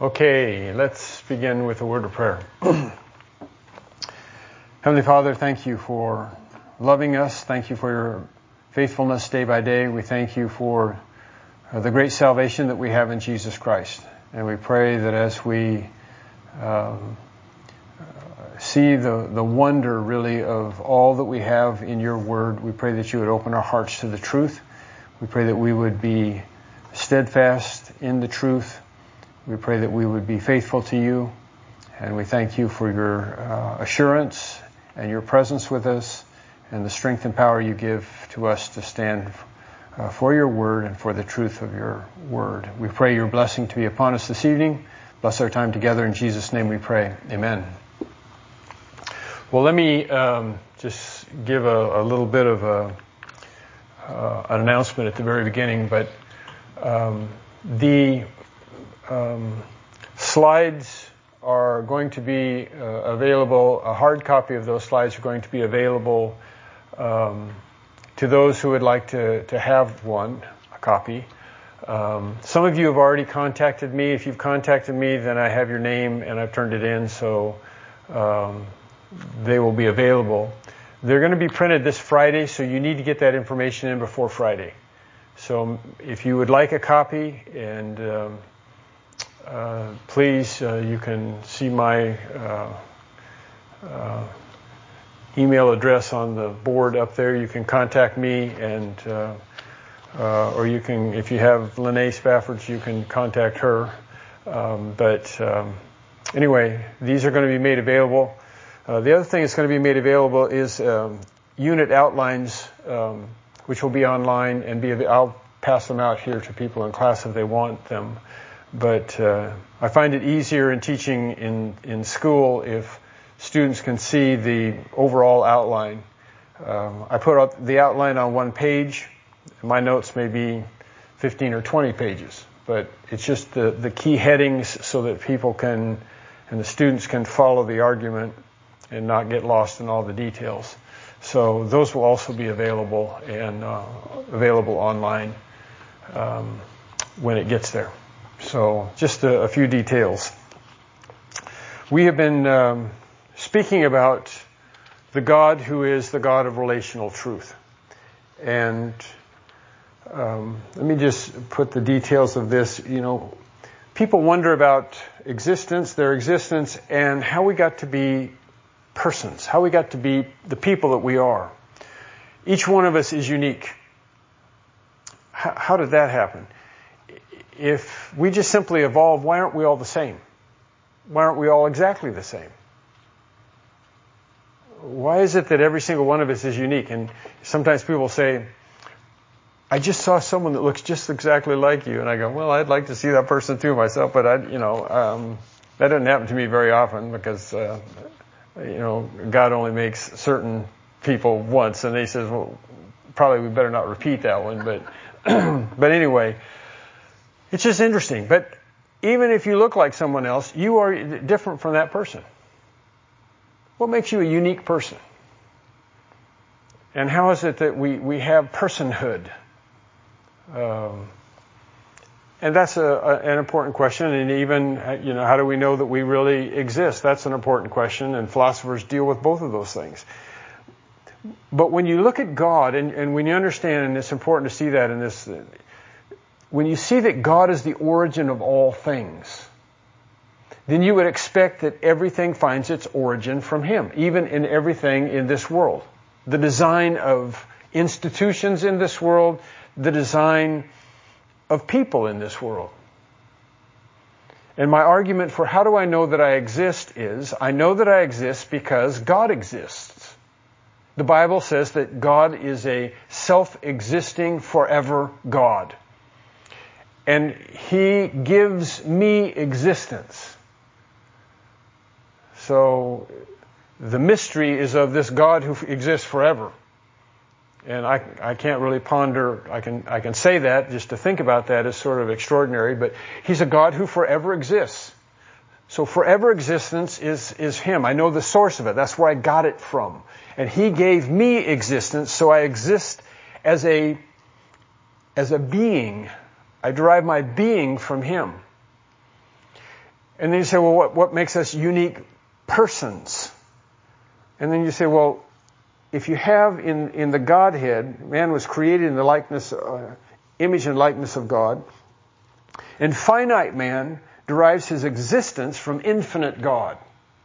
Okay, let's begin with a word of prayer. Heavenly Father, thank you for loving us. Thank you for your faithfulness day by day. We thank you for the great salvation that we have in Jesus Christ. And we pray that as we see the wonder really of all that we have in your word, we pray that you would open our hearts to the truth. We pray that we would be steadfast in the truth. We pray that we would be faithful to you. And we thank you for your assurance and your presence with us and the strength and power you give to us to stand for your word and for the truth of your word. We pray your blessing to be upon us this evening. Bless our time together. In Jesus' name we pray. Amen. Well, let me just give a little bit of an announcement at the very beginning, but the slides are going to be available. A hard copy of those slides are going to be available to those who would like to have a copy. Some of you have already contacted me. If you've contacted me, then I have your name and I've turned it in, so they will be available. They're going to be printed this Friday, so you need to get that information in before Friday. So if you would like a copy, and please, you can see my email address on the board up there. You can contact me, and or you can, if you have Lene Spafford, you can contact her. Anyway, these are going to be made available. The other thing that's going to be made available is unit outlines, which will be online and I'll pass them out here to people in class if they want them. But I find it easier in teaching in school if students can see the overall outline. I put out the outline on one page. My notes may be 15 or 20 pages, but it's just the key headings so that people can, and the students can follow the argument and not get lost in all the details. So those will also be available and available online when it gets there. So just a few details. We have been speaking about the God who is the God of relational truth. And let me just put the details of this. People wonder about their existence, and how we got to be persons, how we got to be the people that we are. Each one of us is unique. How did that happen? If we just simply evolved, why aren't we all the same? Why aren't we all exactly the same? Why is it that every single one of us is unique? And sometimes people say, I just saw someone that looks just exactly like you. And I go, well, I'd like to see that person too myself, but that doesn't happen to me very often because God only makes certain people once, and he says, well, probably we better not repeat that one, but but anyway, it's just interesting. But even if you look like someone else, you are different from that person. What makes you a unique person? And how is it that we have personhood? And that's an important question. And even, how do we know that we really exist? That's an important question. And philosophers deal with both of those things. But when you look at God, and when you understand, and it's important to see that in this, when you see that God is the origin of all things, then you would expect that everything finds its origin from Him, even in everything in this world. The design of institutions in this world, the design of people in this world. And my argument for how do I know that I exist is, I know that I exist because God exists. The Bible says that God is a self-existing forever God. And He gives me existence. So the mystery is of this God who exists forever. And I can't really ponder, I can say that, just to think about that is sort of extraordinary, but He's a God who forever exists. So forever existence is Him. I know the source of it. That's where I got it from. And He gave me existence, so I exist as a being. I derive my being from Him. And then you say, well, what makes us unique persons? And then you say, well, if you have in the Godhead, man was created in the likeness, image and likeness of God, and finite man derives his existence from infinite God.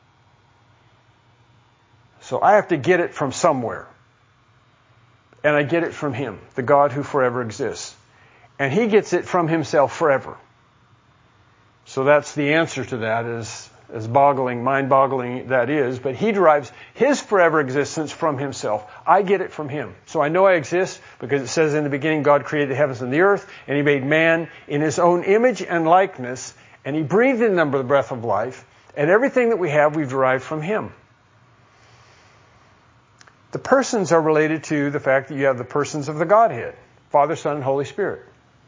So I have to get it from somewhere. And I get it from Him, the God who forever exists. And He gets it from Himself forever. So that's the answer to that, as mind-boggling that is. But He derives His forever existence from Himself. I get it from Him. So I know I exist because it says in the beginning God created the heavens and the earth, and He made man in His own image and likeness, and He breathed in them the breath of life, and everything that we have we've derived from Him. The persons are related to the fact that you have the persons of the Godhead, Father, Son, and Holy Spirit.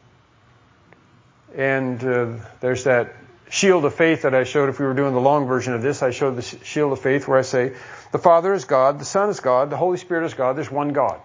And there's that shield of faith that I showed. If we were doing the long version of this, I showed the shield of faith where I say, the Father is God, the Son is God, the Holy Spirit is God. There's one God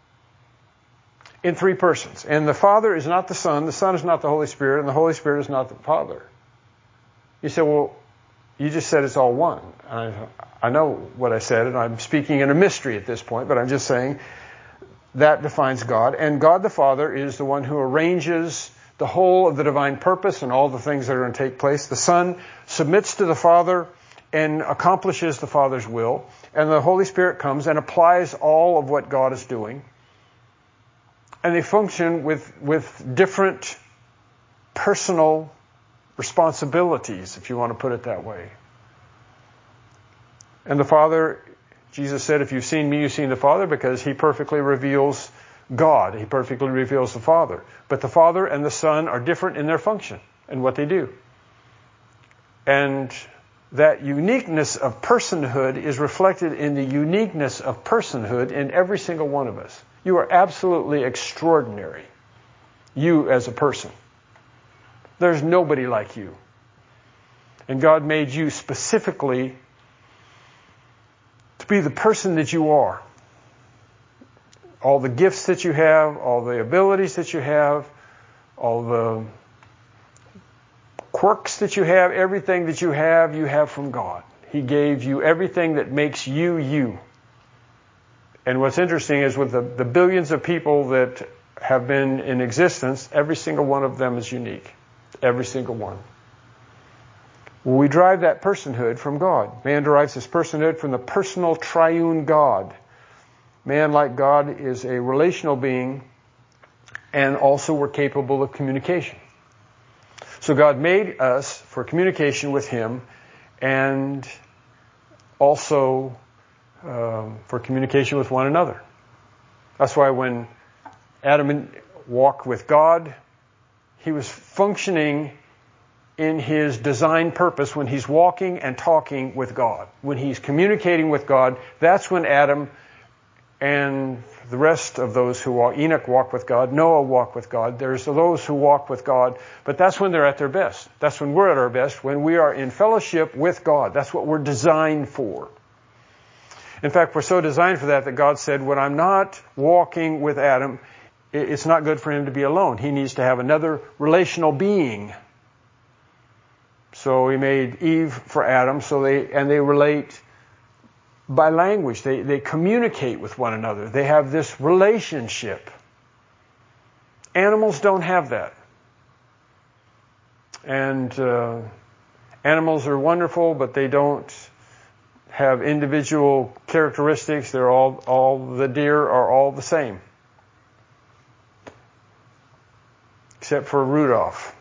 in three persons. And the Father is not the Son is not the Holy Spirit, and the Holy Spirit is not the Father. You say, well, you just said it's all one. I know what I said, and I'm speaking in a mystery at this point, but I'm just saying that defines God. And God the Father is the one who arranges the whole of the divine purpose and all the things that are going to take place. The Son submits to the Father and accomplishes the Father's will. And the Holy Spirit comes and applies all of what God is doing. And they function with different personal responsibilities, if you want to put it that way. And the Father, Jesus said, if you've seen me, you've seen the Father, because He perfectly reveals God. He perfectly reveals the Father. But the Father and the Son are different in their function and what they do. And that uniqueness of personhood is reflected in the uniqueness of personhood in every single one of us. You are absolutely extraordinary. You as a person. There's nobody like you. And God made you specifically to be the person that you are. All the gifts that you have, all the abilities that you have, all the quirks that you have, everything that you have from God. He gave you everything that makes you, you. And what's interesting is with the billions of people that have been in existence, every single one of them is unique. Every single one. Well, we derive that personhood from God. Man derives his personhood from the personal triune God. Man, like God, is a relational being, and also we're capable of communication. So God made us for communication with Him, and also for communication with one another. That's why when Adam walked with God, he was functioning in his design purpose when he's walking and talking with God. When he's communicating with God, that's when Adam and the rest of those who walk, Enoch walked with God, Noah walked with God. There's those who walk with God, but that's when they're at their best. That's when we're at our best, when we are in fellowship with God. That's what we're designed for. In fact, we're so designed for that God said, when I'm not walking with Adam, it's not good for him to be alone. He needs to have another relational being. So He made Eve for Adam, they relate by language. They communicate with one another. They have this relationship. Animals don't have that. And animals are wonderful, but they don't have individual characteristics. They're all the deer are all the same. Except for Rudolph.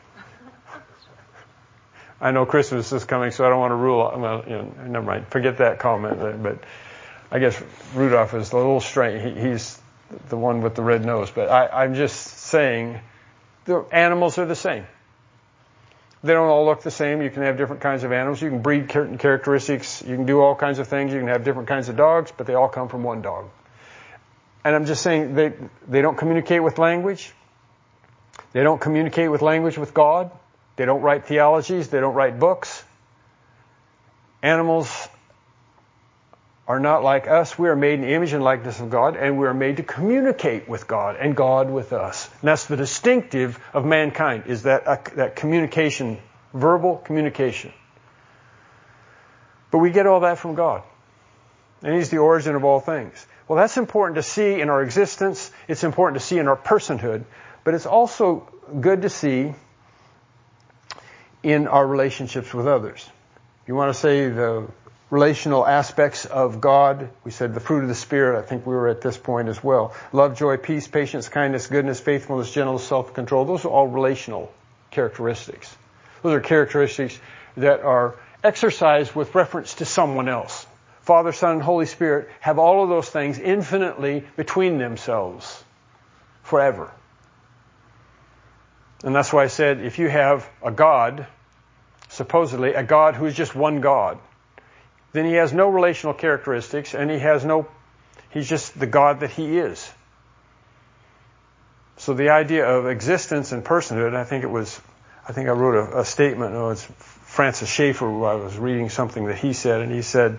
I know Christmas is coming, so I don't want to rule out. Well, never mind. Forget that comment. But I guess Rudolph is a little strange. He's the one with the red nose. But I'm just saying the animals are the same. They don't all look the same. You can have different kinds of animals. You can breed certain characteristics. You can do all kinds of things. You can have different kinds of dogs, but they all come from one dog. And I'm just saying they don't communicate with language. They don't communicate with language with God. They don't write theologies. They don't write books. Animals are not like us. We are made in the image and likeness of God, and we are made to communicate with God and God with us. And that's the distinctive of mankind, is that communication, verbal communication. But we get all that from God. And He's the origin of all things. Well, that's important to see in our existence. It's important to see in our personhood. But it's also good to see in our relationships with others. You want to say the relational aspects of God. We said the fruit of the Spirit. I think we were at this point as well. Love, joy, peace, patience, kindness, goodness, faithfulness, gentleness, self-control. Those are all relational characteristics. Those are characteristics that are exercised with reference to someone else. Father, Son, and Holy Spirit have all of those things infinitely between themselves forever. And that's why I said if you have a God, supposedly a God who is just one God, then He has no relational characteristics and He's just the God that He is. So the idea of existence and personhood, I think I wrote a statement, it's Francis Schaeffer, who I was reading something that he said, and he said,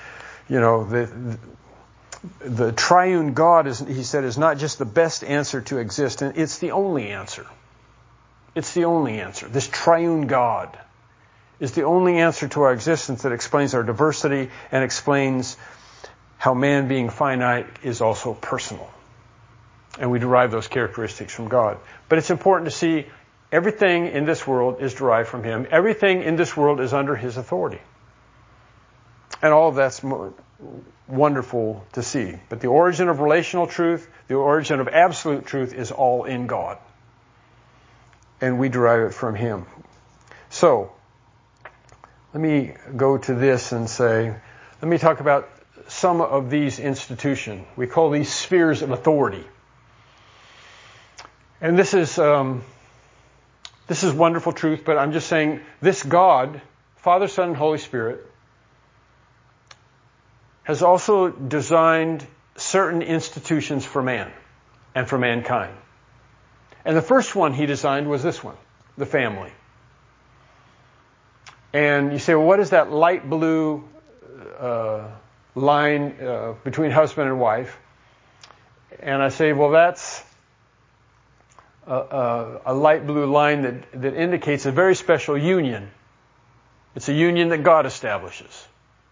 the triune God is not just the best answer to existence, it's the only answer. It's the only answer. This triune God is the only answer to our existence that explains our diversity and explains how man being finite is also personal. And we derive those characteristics from God. But it's important to see everything in this world is derived from Him. Everything in this world is under His authority. And all of that's wonderful to see. But the origin of relational truth, the origin of absolute truth is all in God. And we derive it from Him. So, let me go to this and say, let me talk about some of these institutions. We call these spheres of authority. And this is wonderful truth, but I'm just saying this God, Father, Son, and Holy Spirit, has also designed certain institutions for man and for mankind. And the first one He designed was this one, the family. And you say, well, what is that light blue line between husband and wife? And I say, well, that's a light blue line that indicates a very special union. It's a union that God establishes.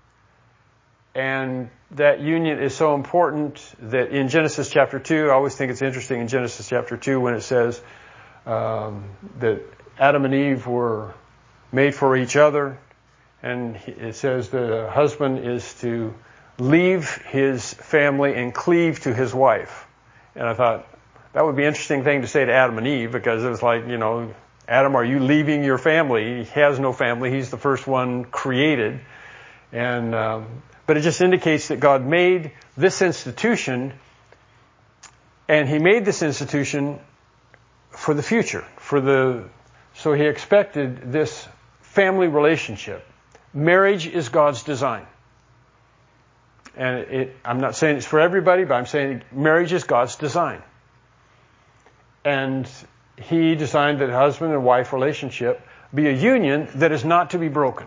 And that union is so important that in Genesis chapter 2, I always think it's interesting in Genesis chapter 2 when it says that Adam and Eve were made for each other. And it says that a husband is to leave his family and cleave to his wife. And I thought, that would be an interesting thing to say to Adam and Eve, because it was like, Adam, are you leaving your family? He has no family. He's the first one created. And but it just indicates that God made this institution, and He made this institution for the future. So He expected this family relationship. Marriage is God's design. And I'm not saying it's for everybody, but I'm saying marriage is God's design. And He designed that husband and wife relationship be a union that is not to be broken.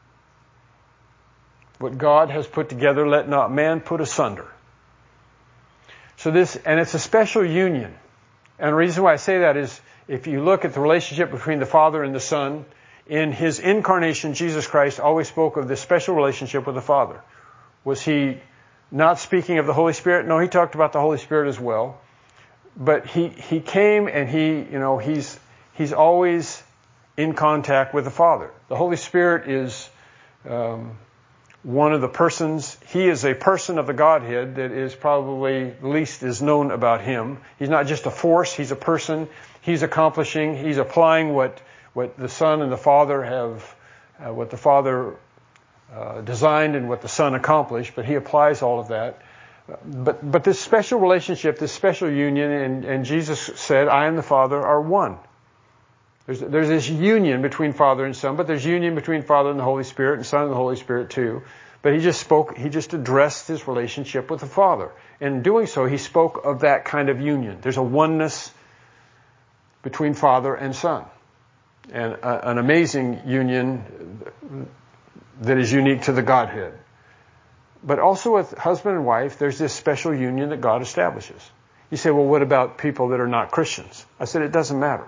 What God has put together, let not man put asunder. And it's a special union. And the reason why I say that is, if you look at the relationship between the Father and the Son, in His incarnation, Jesus Christ always spoke of this special relationship with the Father. Was He not speaking of the Holy Spirit? No, He talked about the Holy Spirit as well. But He came and He's always in contact with the Father. The Holy Spirit is one of the persons. He is a person of the Godhead that is probably the least is known about Him. He's not just a force, He's a person. He's accomplishing, He's applying what the Son and the Father have, what the Father designed and what the Son accomplished, but He applies all of that. But this special relationship, this special union, and Jesus said, I and the Father are one. There's this union between Father and Son, but there's union between Father and the Holy Spirit and Son and the Holy Spirit too. But He just addressed His relationship with the Father. And in doing so, He spoke of that kind of union. There's a oneness between Father and Son. And an amazing union that is unique to the Godhead. But also with husband and wife, there's this special union that God establishes. You say, well, what about people that are not Christians? I said, it doesn't matter.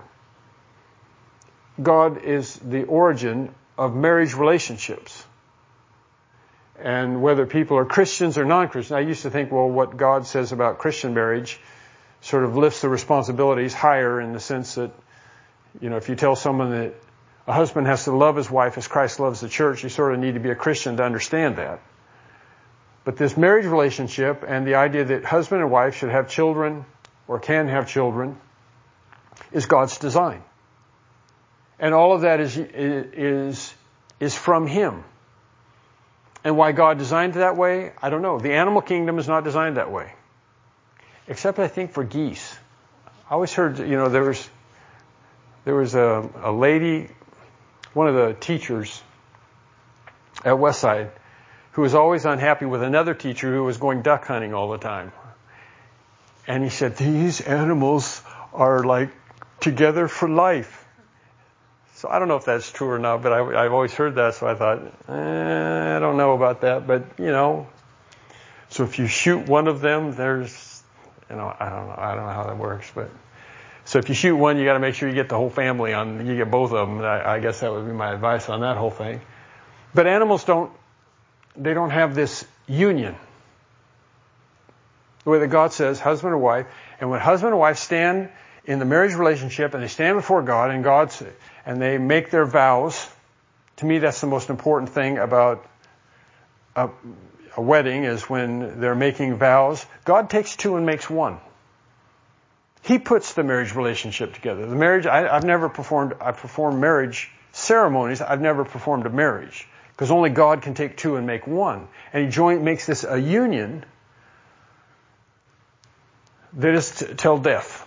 God is the origin of marriage relationships. And whether people are Christians or non-Christians, I used to think, well, what God says about Christian marriage sort of lifts the responsibilities higher in the sense that, if you tell someone that a husband has to love his wife as Christ loves the church, you sort of need to be a Christian to understand that. But this marriage relationship and the idea that husband and wife should have children or can have children is God's design. And all of that is from Him. And why God designed it that way, I don't know. The animal kingdom is not designed that way. Except, I think, for geese. I always heard, there was a lady, one of the teachers at Westside, who was always unhappy with another teacher who was going duck hunting all the time. And he said, these animals are like together for life. So I don't know if that's true or not, but I've always heard that, so I thought, I don't know about that. But, so if you shoot one of them, there's, I don't know how that works. But so if you shoot one, you got to make sure you get the whole family you get both of them. I guess that would be my advice on that whole thing. But animals don't have this union. The way that God says, husband and wife, and when husband and wife stand in the marriage relationship and they stand before God and they make their vows, to me that's the most important thing about a wedding is when they're making vows. God takes two and makes one. He puts the marriage relationship together. The marriage, I've performed marriage ceremonies. I've never performed a marriage because only God can take two and make one. And He makes this a union that is till death.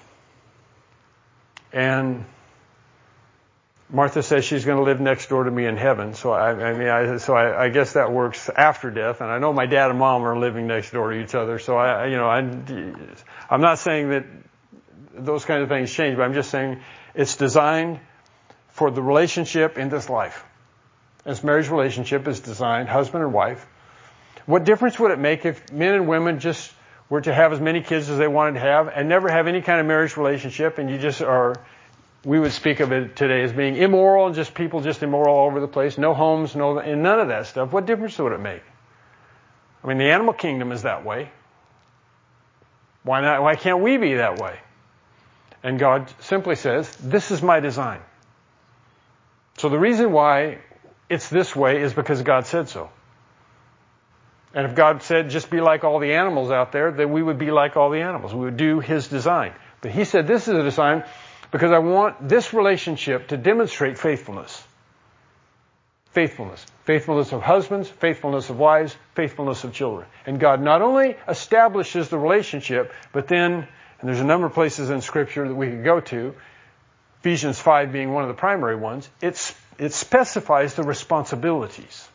And Martha says she's going to live next door to me in heaven. So I guess that works after death. And I know my dad and mom are living next door to each other. So I'm not saying that those kind of things change, but I'm just saying it's designed for the relationship in this life. This marriage relationship is designed, husband and wife. What difference would it make if men and women just were to have as many kids as they wanted to have and never have any kind of marriage relationship, and you just we would speak of it today as being immoral and just people just immoral all over the place, no homes, and none of that stuff. What difference would it make? I mean, the animal kingdom is that way. Why not? Why can't we be that way? And God simply says, this is my design. So the reason why it's this way is because God said so. And if God said, just be like all the animals out there, then we would be like all the animals. We would do His design. But He said, this is a design because I want this relationship to demonstrate faithfulness. Faithfulness. Faithfulness of husbands, faithfulness of wives, faithfulness of children. And God not only establishes the relationship, but then, and there's a number of places in Scripture that we could go to, Ephesians 5 being one of the primary ones, it specifies the responsibilities.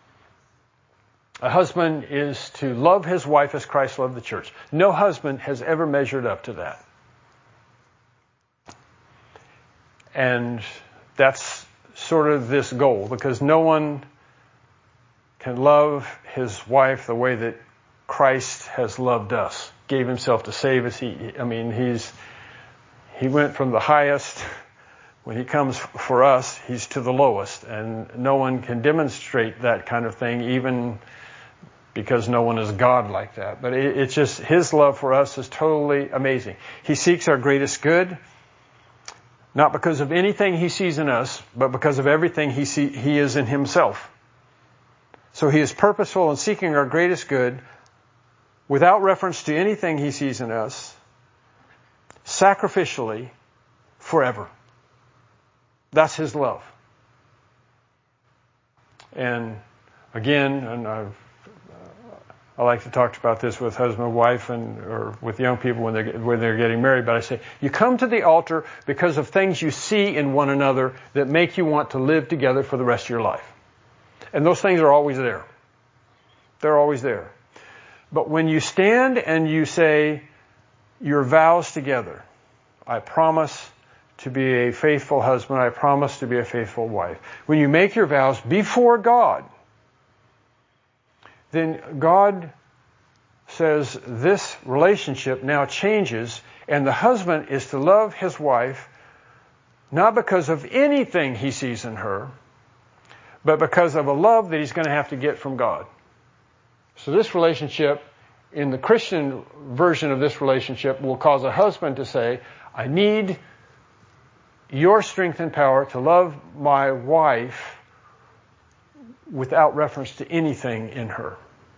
A husband is to love his wife as Christ loved the church. No husband has ever measured up to that. And that's sort of this goal, because no one can love his wife the way that Christ has loved us, gave Himself to save us. He went from the highest. When He comes for us, He's to the lowest. And no one can demonstrate that kind of thing, even because no one is God like that. But it's just His love for us is totally amazing. He seeks our greatest good, not because of anything He sees in us, but because of everything He is in Himself. So He is purposeful in seeking our greatest good without reference to anything He sees in us, sacrificially, forever. That's His love. And again, I like to talk about this with husband and wife or with young people when they're getting married, but I say, you come to the altar because of things you see in one another that make you want to live together for the rest of your life. And those things are always there. They're always there. But when you stand and you say your vows together, I promise to be a faithful husband, I promise to be a faithful wife. When you make your vows before God, then God says this relationship now changes, and the husband is to love his wife not because of anything he sees in her, but because of a love that he's going to have to get from God. So this relationship, in the Christian version of this relationship, will cause a husband to say, I need your strength and power to love my wife without reference to anything in her.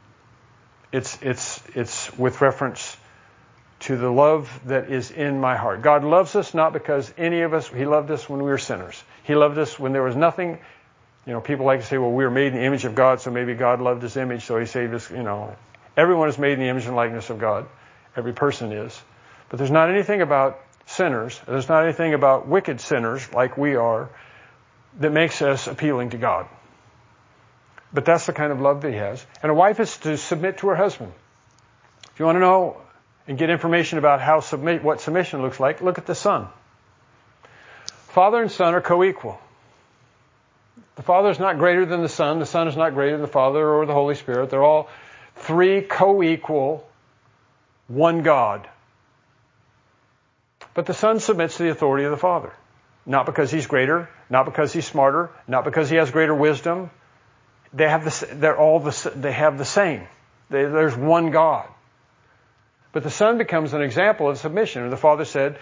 It's with reference to the love that is in my heart. God loves us not because any of us, He loved us when we were sinners. He loved us when there was nothing. People like to say, well, we were made in the image of God, so maybe God loved His image, so He saved us. Everyone is made in the image and likeness of God. Every person is. But there's not anything about sinners, there's not anything about wicked sinners like we are that makes us appealing to God. But that's the kind of love that He has. And a wife is to submit to her husband. If you want to know and get information about what submission looks like, look at the Son. Father and Son are co-equal. The Father is not greater than the Son is not greater than the Father or the Holy Spirit. They're all three co-equal, one God. But the Son submits to the authority of the Father. Not because He's greater, not because He's smarter, not because He has greater wisdom. They have the same. There's one God. But the Son becomes an example of submission. And the Father said,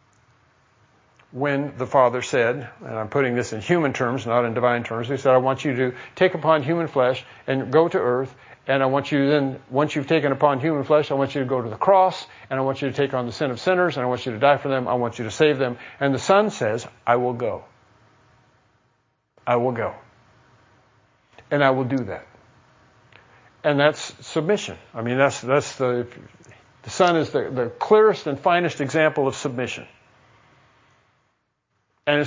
when the Father said, and I'm putting this in human terms, not in divine terms, He said, I want you to take upon human flesh and go to earth. And I want you then, once you've taken upon human flesh, I want you to go to the cross. And I want you to take on the sin of sinners. And I want you to die for them. I want you to save them. And the Son says, I will go. I will go. And I will do that. And that's submission. I mean, that's the Son is the clearest and finest example of submission. And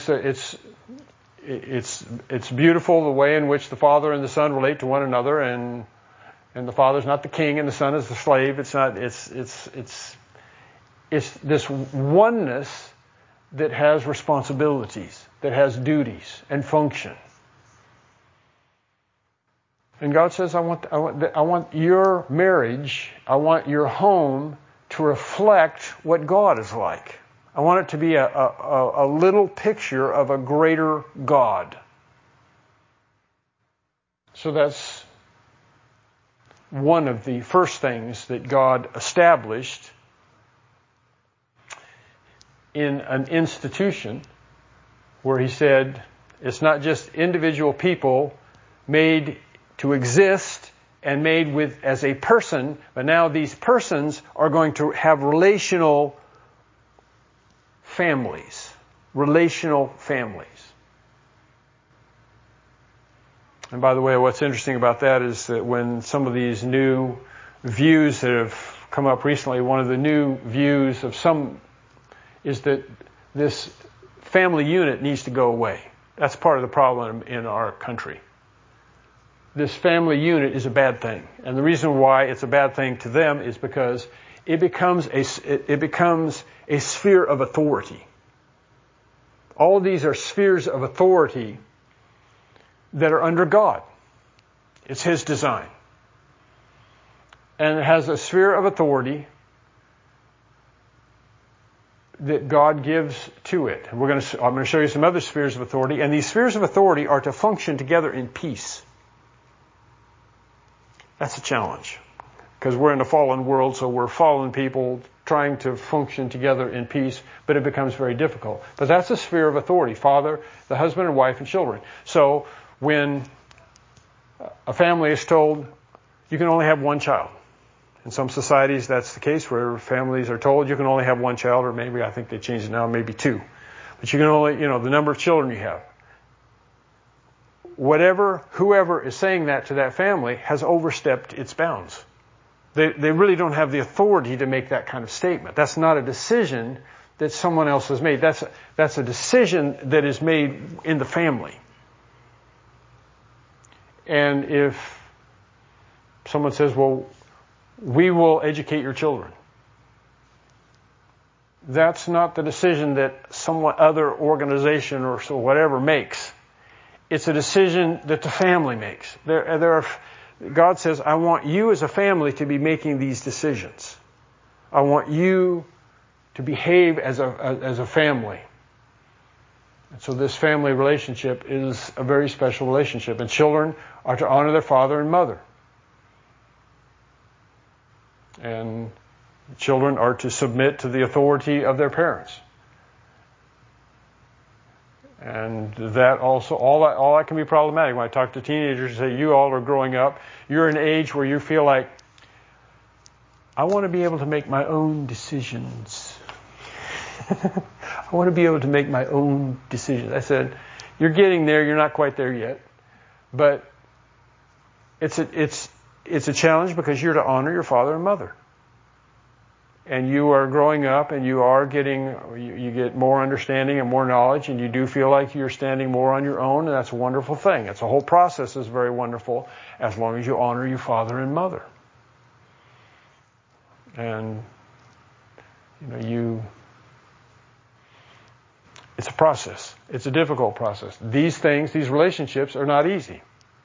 it's beautiful the way in which the Father and the Son relate to one another, and the Father's not the king and the Son is the slave. It's this oneness that has responsibilities, that has duties and function. And God says, I want your marriage, I want your home to reflect what God is like. I want it to be a little picture of a greater God. So that's one of the first things that God established in an institution where He said, it's not just individual people made to exist and made as a person, but now these persons are going to have relational families. Relational families. And by the way, what's interesting about that is that when some of these new views that have come up recently, one of the new views of some is that this family unit needs to go away. That's part of the problem in our country. This family unit is a bad thing. And the reason why it's a bad thing to them is because it becomes a sphere of authority. All of these are spheres of authority that are under God. It's His design. And it has a sphere of authority that God gives to it. And I'm going to show you some other spheres of authority. And these spheres of authority are to function together in peace. That's a challenge. Because we're in a fallen world, so we're fallen people trying to function together in peace, but it becomes very difficult. But that's a sphere of authority. Father, the husband and wife and children. So when a family is told you can only have one child. In some societies that's the case where families are told you can only have one child, or maybe I think they changed it now, maybe two. But you can only, the number of children you have. Whoever is saying that to that family has overstepped its bounds. They really don't have the authority to make that kind of statement. That's not a decision that someone else has made. That's a decision that is made in the family. And if someone says, well, we will educate your children. That's not the decision that some other organization or so whatever makes. It's a decision that the family makes. God says, I want you as a family to be making these decisions. I want you to behave as a family. And so this family relationship is a very special relationship. And children are to honor their father and mother. And children are to submit to the authority of their parents. And that also, all that can be problematic. When I talk to teenagers and say, you all are growing up, you're in an age where you feel like, I want to be able to make my own decisions. I want to be able to make my own decisions. I said, you're getting there, you're not quite there yet. But it's a challenge because you're to honor your father and mother. And you are growing up and you are you get more understanding and more knowledge, and you do feel like you're standing more on your own, and that's a wonderful thing. It's a whole process is very wonderful as long as you honor your father and mother. And it's a process. It's a difficult process. These relationships are not easy.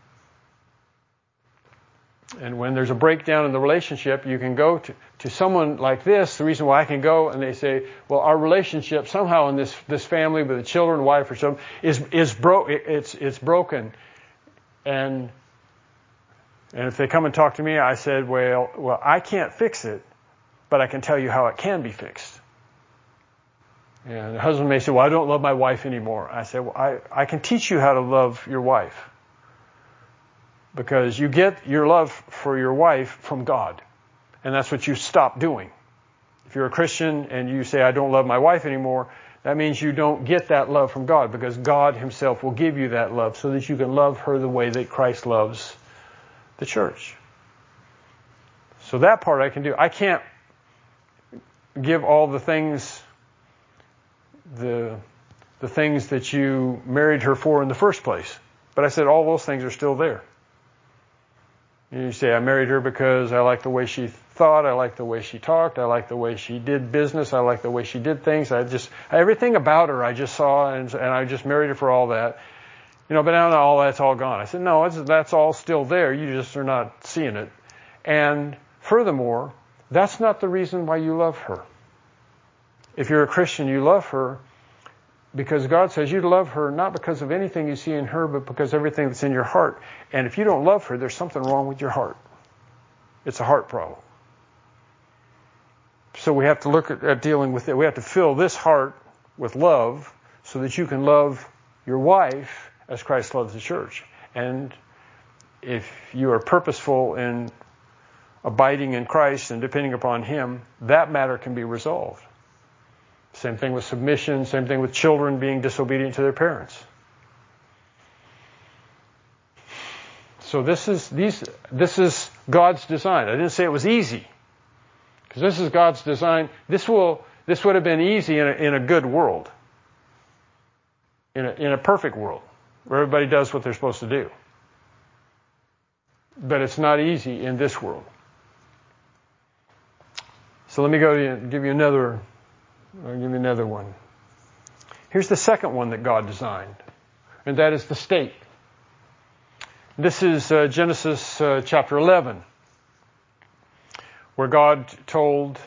And when there's a breakdown in the relationship, you can go to someone like this. The reason why I can go and they say, well, our relationship somehow in this family with the children, wife or something, is broken. And if they come and talk to me, I said, well, I can't fix it, but I can tell you how it can be fixed. And the husband may say, well, I don't love my wife anymore. I said, well, I can teach you how to love your wife. Because you get your love for your wife from God. And that's what you stop doing. If you're a Christian and you say, I don't love my wife anymore, that means you don't get that love from God, because God himself will give you that love so that you can love her the way that Christ loves the church. So that part I can do. I can't give all the things, the things that you married her for in the first place. But I said all those things are still there. You say, I married her because I like the way she thought, I like the way she talked, I like the way she did business, I like the way she did things. Everything about her I just saw, and I just married her for all that. But now all that's all gone. I said, no, that's all still there. You just are not seeing it. And furthermore, that's not the reason why you love her. If you're a Christian, you love her because God says you love her not because of anything you see in her, but because of everything that's in your heart. And if you don't love her, there's something wrong with your heart. It's a heart problem. So we have to look at dealing with it. We have to fill this heart with love so that you can love your wife as Christ loves the church. And if you are purposeful in abiding in Christ and depending upon him, that matter can be resolved. Same thing with submission, same thing with children being disobedient to their parents. So this is God's design. I didn't say it was easy, because this is God's design. This would have been easy in a good world, in a perfect world, where everybody does what they're supposed to do. But it's not easy in this world. So let me give you another one. Here's the second one that God designed, and that is the state. This is Genesis chapter 11, where God told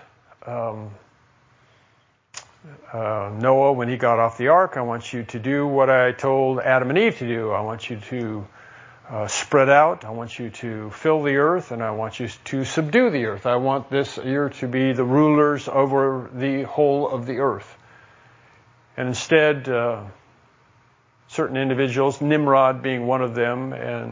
Noah when he got off the ark, I want you to do what I told Adam and Eve to do. I want you to spread out. I want you to fill the earth, and I want you to subdue the earth. I want you to be the rulers over the whole of the earth. And instead, certain individuals, Nimrod being one of them, and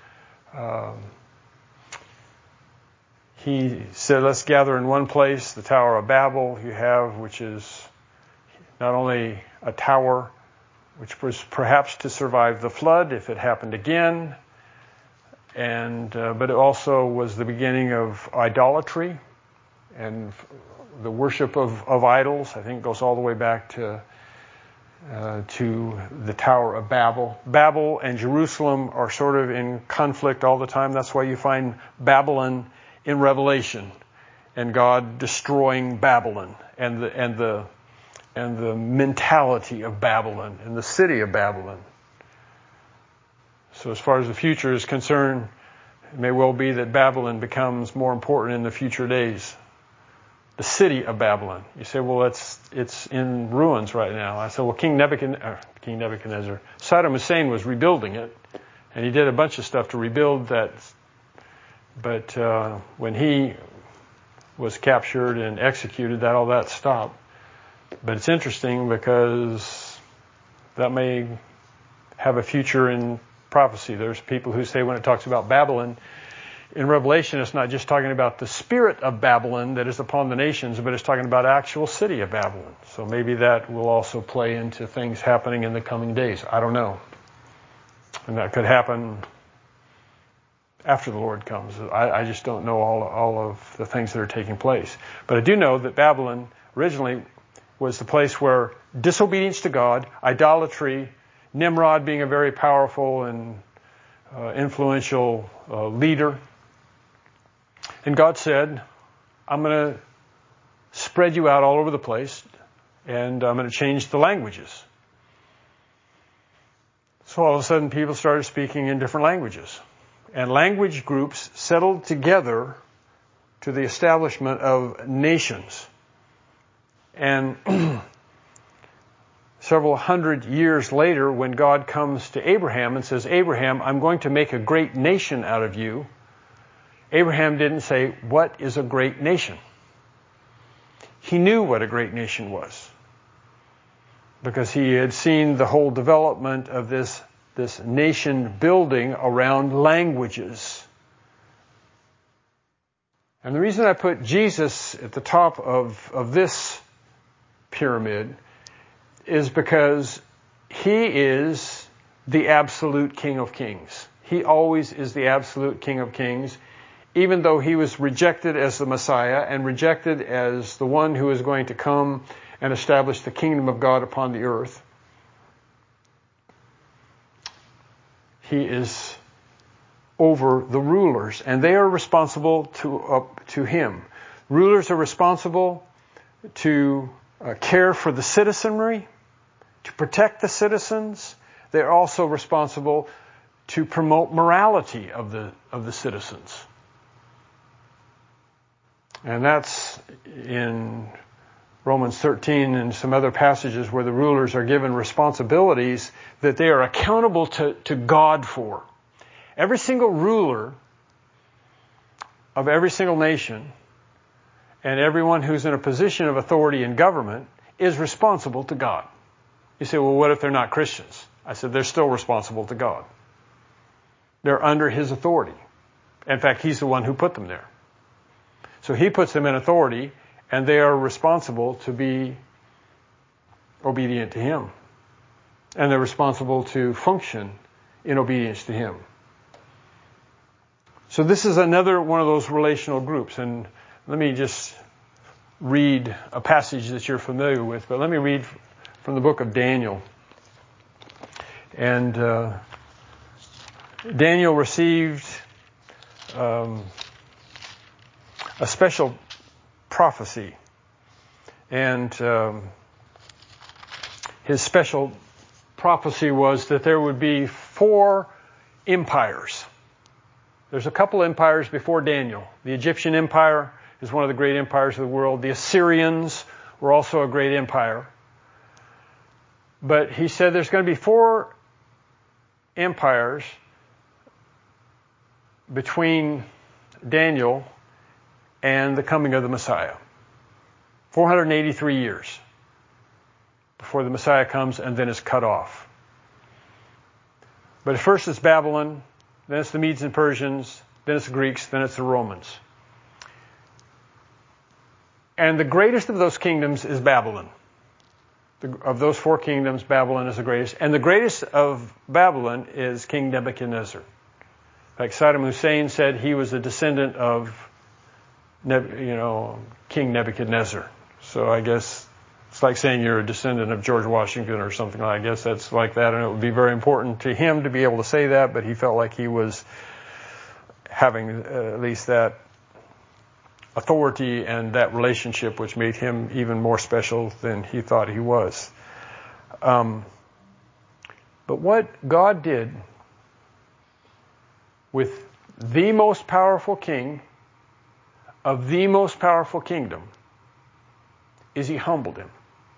he said, let's gather in one place, the Tower of Babel you have, which is not only a tower, which was perhaps to survive the flood if it happened again, but it also was the beginning of idolatry and the worship of idols. I think it goes all the way back to the Tower of Babel. Babel and Jerusalem are sort of in conflict all the time. That's why you find Babylon in Revelation, and God destroying Babylon and the mentality of Babylon and the city of Babylon. So as far as the future is concerned, it may well be that Babylon becomes more important in the future days. The city of Babylon. You say, well, it's in ruins right now. I said, well, King Nebuchadnezzar, Saddam Hussein was rebuilding it, and he did a bunch of stuff to rebuild that. But when he was captured and executed, all that stopped. But it's interesting because that may have a future in prophecy. There's people who say when it talks about Babylon, in Revelation, it's not just talking about the spirit of Babylon that is upon the nations, but it's talking about actual city of Babylon. So maybe that will also play into things happening in the coming days. I don't know. And that could happen after the Lord comes. I just don't know all of the things that are taking place. But I do know that Babylon originally was the place where disobedience to God, idolatry, Nimrod being a very powerful and influential leader. And God said, I'm going to spread you out all over the place, and I'm going to change the languages. So all of a sudden people started speaking in different languages. And language groups settled together to the establishment of nations. And several hundred years later, when God comes to Abraham and says, Abraham, I'm going to make a great nation out of you, Abraham didn't say, what is a great nation? He knew what a great nation was, because he had seen the whole development of this nation building around languages. And the reason I put Jesus at the top of this pyramid is because he is the absolute King of Kings. He always is the absolute King of Kings, even though he was rejected as the Messiah and rejected as the one who is going to come and establish the kingdom of God upon the earth. He is over the rulers, and they are responsible to him. Rulers are responsible to care for the citizenry, to protect the citizens. They're also responsible to promote morality of the citizens. And that's in Romans 13 and some other passages where the rulers are given responsibilities that they are accountable to God for. Every single ruler of every single nation and everyone who's in a position of authority in government is responsible to God. You say, well, what if they're not Christians? I said, they're still responsible to God. They're under his authority. In fact, he's the one who put them there. So he puts them in authority, and they are responsible to be obedient to him. And they're responsible to function in obedience to him. So this is another one of those relational groups. And let me just read a passage that you're familiar with, but let me read from the book of Daniel. And Daniel received a special prophecy. And his special prophecy was that there would be 4 empires. There's a couple empires before Daniel. The Egyptian Empire is one of the great empires of the world. The Assyrians were also a great empire. But he said there's going to be 4 empires between Daniel and the coming of the Messiah. 483 years before the Messiah comes and then is cut off. But first it's Babylon, then it's the Medes and Persians, then it's the Greeks, then it's the Romans. And the greatest of those kingdoms is Babylon. Of those 4 kingdoms, Babylon is the greatest. And the greatest of Babylon is King Nebuchadnezzar. In fact, Saddam Hussein said he was a descendant of King Nebuchadnezzar. So I guess it's like saying you're a descendant of George Washington or something. I guess that's like that, and it would be very important to him to be able to say that, but he felt like he was having at least that authority and that relationship, which made him even more special than he thought he was. But what God did with the most powerful king of the most powerful kingdom is he humbled him.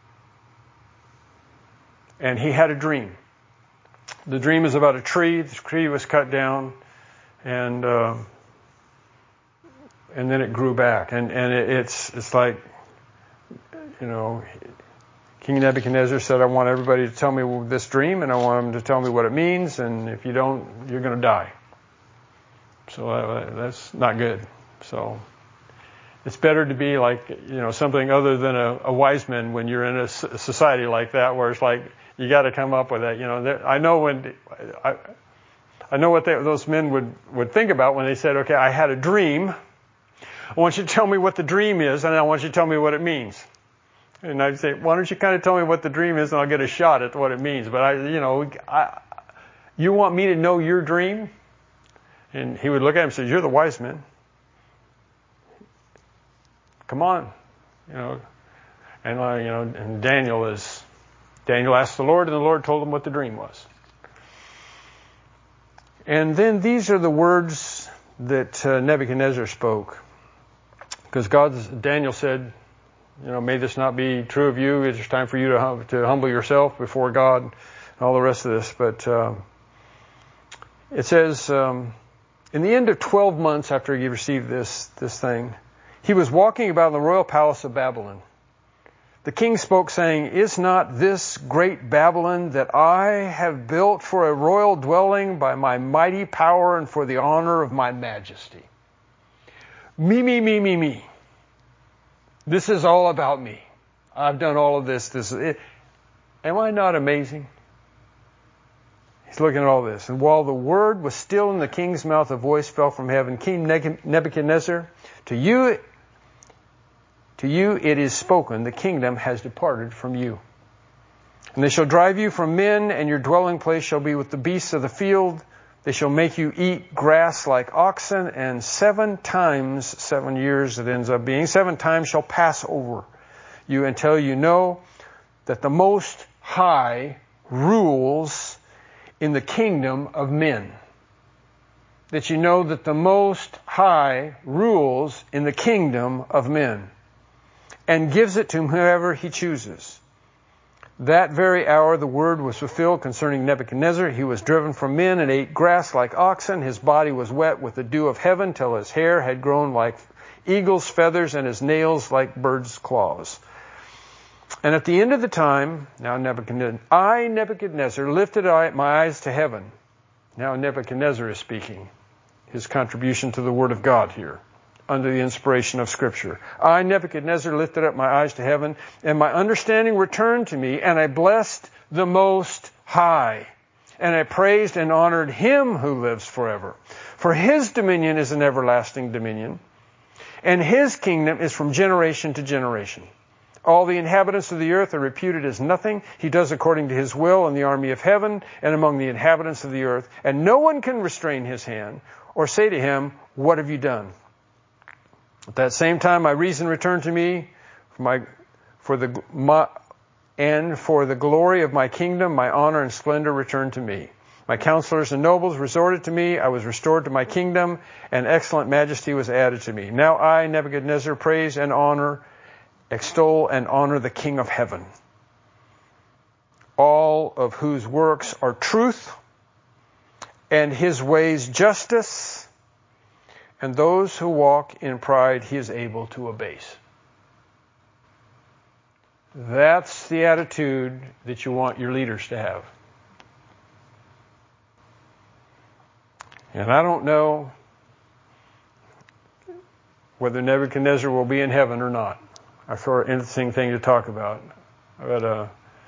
And he had a dream. The dream is about a tree. The tree was cut down, and and then it grew back. And it's like, you know, King Nebuchadnezzar said, I want everybody to tell me this dream, and I want them to tell me what it means, and if you don't, you're going to die. So that's not good. So it's better to be like, you know, something other than a wise man when you're in a society like that, where it's like, you got to come up with that. You know, I know what those men would think about when they said, okay, I had a dream. I want you to tell me what the dream is, and I want you to tell me what it means. And I'd say, why don't you kind of tell me what the dream is, and I'll get a shot at what it means. But you want me to know your dream? And he would look at him and say, you're the wise man. Come on. You know, and Daniel asked the Lord, and the Lord told him what the dream was. And then these are the words that Nebuchadnezzar spoke. Because Daniel said, you know, may this not be true of you. It's time for you to humble yourself before God and all the rest of this. But it says, in the end of 12 months after he received this thing, he was walking about in the royal palace of Babylon. The king spoke, saying, is not this great Babylon that I have built for a royal dwelling by my mighty power and for the honor of my majesty? Me. This is all about me. I've done all of this. This is it. Am I not amazing? He's looking at all this. And while the word was still in the king's mouth, a voice fell from heaven. King Nebuchadnezzar, to you it is spoken, the kingdom has departed from you. And they shall drive you from men, and your dwelling place shall be with the beasts of the field. They shall make you eat grass like oxen, and 7 times, 7 years it ends up being, 7 times shall pass over you until you know that the Most High rules in the kingdom of men. That you know that the Most High rules in the kingdom of men and gives it to whoever he chooses. That very hour the word was fulfilled concerning Nebuchadnezzar. He was driven from men and ate grass like oxen. His body was wet with the dew of heaven till his hair had grown like eagle's feathers and his nails like bird's claws. And at the end of the time, now Nebuchadnezzar, lifted my eyes to heaven. Now Nebuchadnezzar is speaking. His contribution to the Word of God here, under the inspiration of Scripture. I, Nebuchadnezzar, lifted up my eyes to heaven, and my understanding returned to me, and I blessed the Most High. And I praised and honored him who lives forever. For his dominion is an everlasting dominion, and his kingdom is from generation to generation. All the inhabitants of the earth are reputed as nothing. He does according to his will in the army of heaven and among the inhabitants of the earth. And no one can restrain his hand or say to him, what have you done? At that same time, my reason returned to me for the glory of my kingdom, my honor and splendor returned to me. My counselors and nobles resorted to me. I was restored to my kingdom, and excellent majesty was added to me. Now I, Nebuchadnezzar, praise and honor, extol and honor the King of heaven, all of whose works are truth, and his ways justice, and those who walk in pride he is able to abase. That's the attitude that you want your leaders to have. And I don't know whether Nebuchadnezzar will be in heaven or not. I saw an interesting thing to talk about. I read a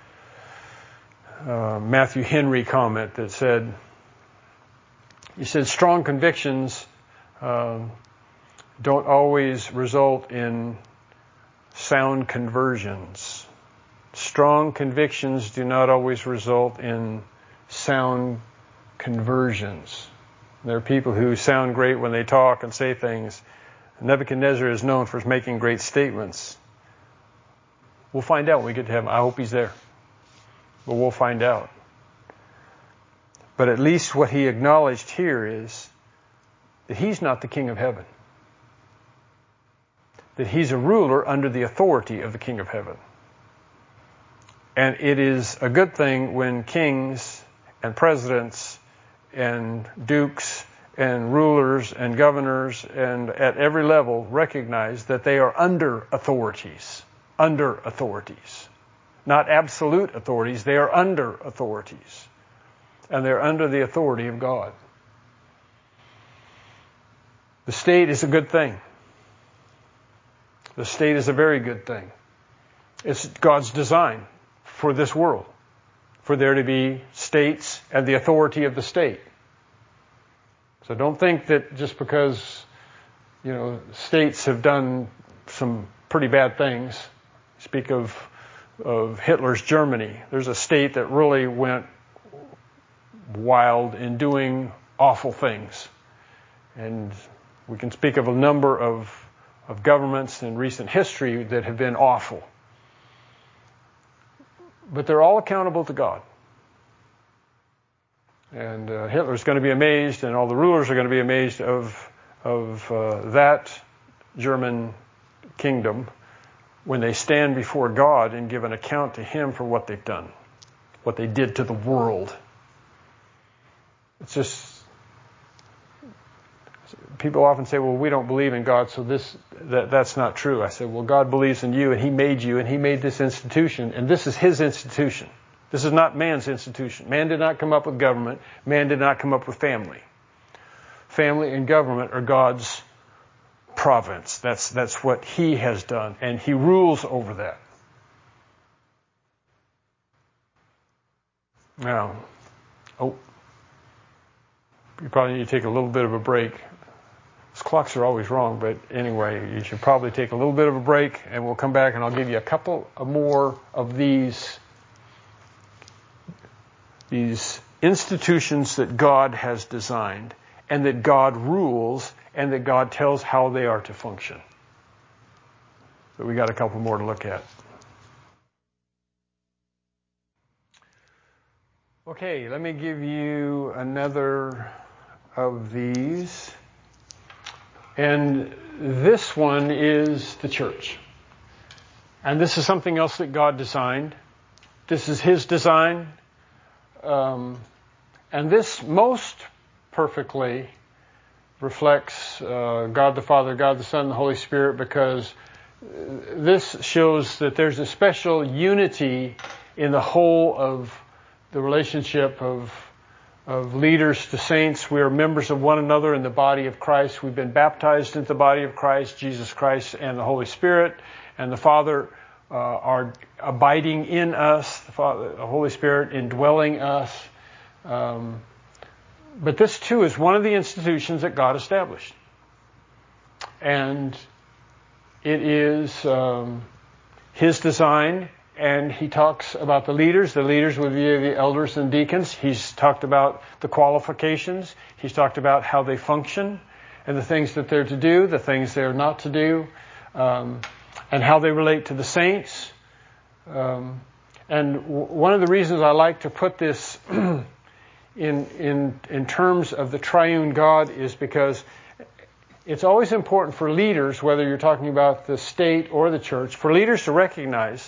Matthew Henry comment that said, he said, strong convictions don't always result in sound conversions. Strong convictions do not always result in sound conversions. There are people who sound great when they talk and say things. Nebuchadnezzar is known for making great statements. We'll find out when we get to heaven. I hope he's there. But we'll find out. But at least what he acknowledged here is that he's not the king of heaven. That he's a ruler under the authority of the king of heaven. And it is a good thing when kings and presidents and dukes and rulers and governors and at every level recognize that they are under authorities. Under authorities. Not absolute authorities, they are under authorities. And they're under the authority of God. The state is a good thing. The state is a very good thing. It's God's design for this world, for there to be states and the authority of the state. So don't think that just because, states have done some pretty bad things. Speak of Hitler's Germany. There's a state that really went wild in doing awful things. And we can speak of a number of governments in recent history that have been awful. But they're all accountable to God. And Hitler's going to be amazed, and all the rulers are going to be amazed of that German kingdom when they stand before God and give an account to Him for what they've done, what they did to the world. It's just, people often say, well, we don't believe in God, so that's not true. I said, well, God believes in you, and He made you, and He made this institution, and this is His institution. This is not man's institution. Man did not come up with government. Man did not come up with family. Family and government are God's province. That's what He has done, and He rules over that. Now, you probably need to take a little bit of a break. These clocks are always wrong, but anyway, you should probably take a little bit of a break, and we'll come back and I'll give you a couple more of these institutions that God has designed and that God rules and that God tells how they are to function. So we got a couple more to look at. Okay, let me give you another of these. And this one is the church. And this is something else that God designed. This is His design. And this most perfectly reflects God the Father, God the Son, and the Holy Spirit, because this shows that there's a special unity in the whole of the relationship of leaders to saints. We are members of one another in the body of Christ. We've been baptized into the body of Christ, Jesus Christ and the Holy Spirit, and the Father are abiding in us, the Holy Spirit indwelling us. But this too is one of the institutions that God established. And it is His design, and He talks about the leaders. The leaders would be the elders and deacons. He's talked about the qualifications. He's talked about how they function and the things that they're to do, the things they're not to do, and how they relate to the saints. And one of the reasons I like to put this in terms of the triune God is because it's always important for leaders, whether you're talking about the state or the church, for leaders to recognize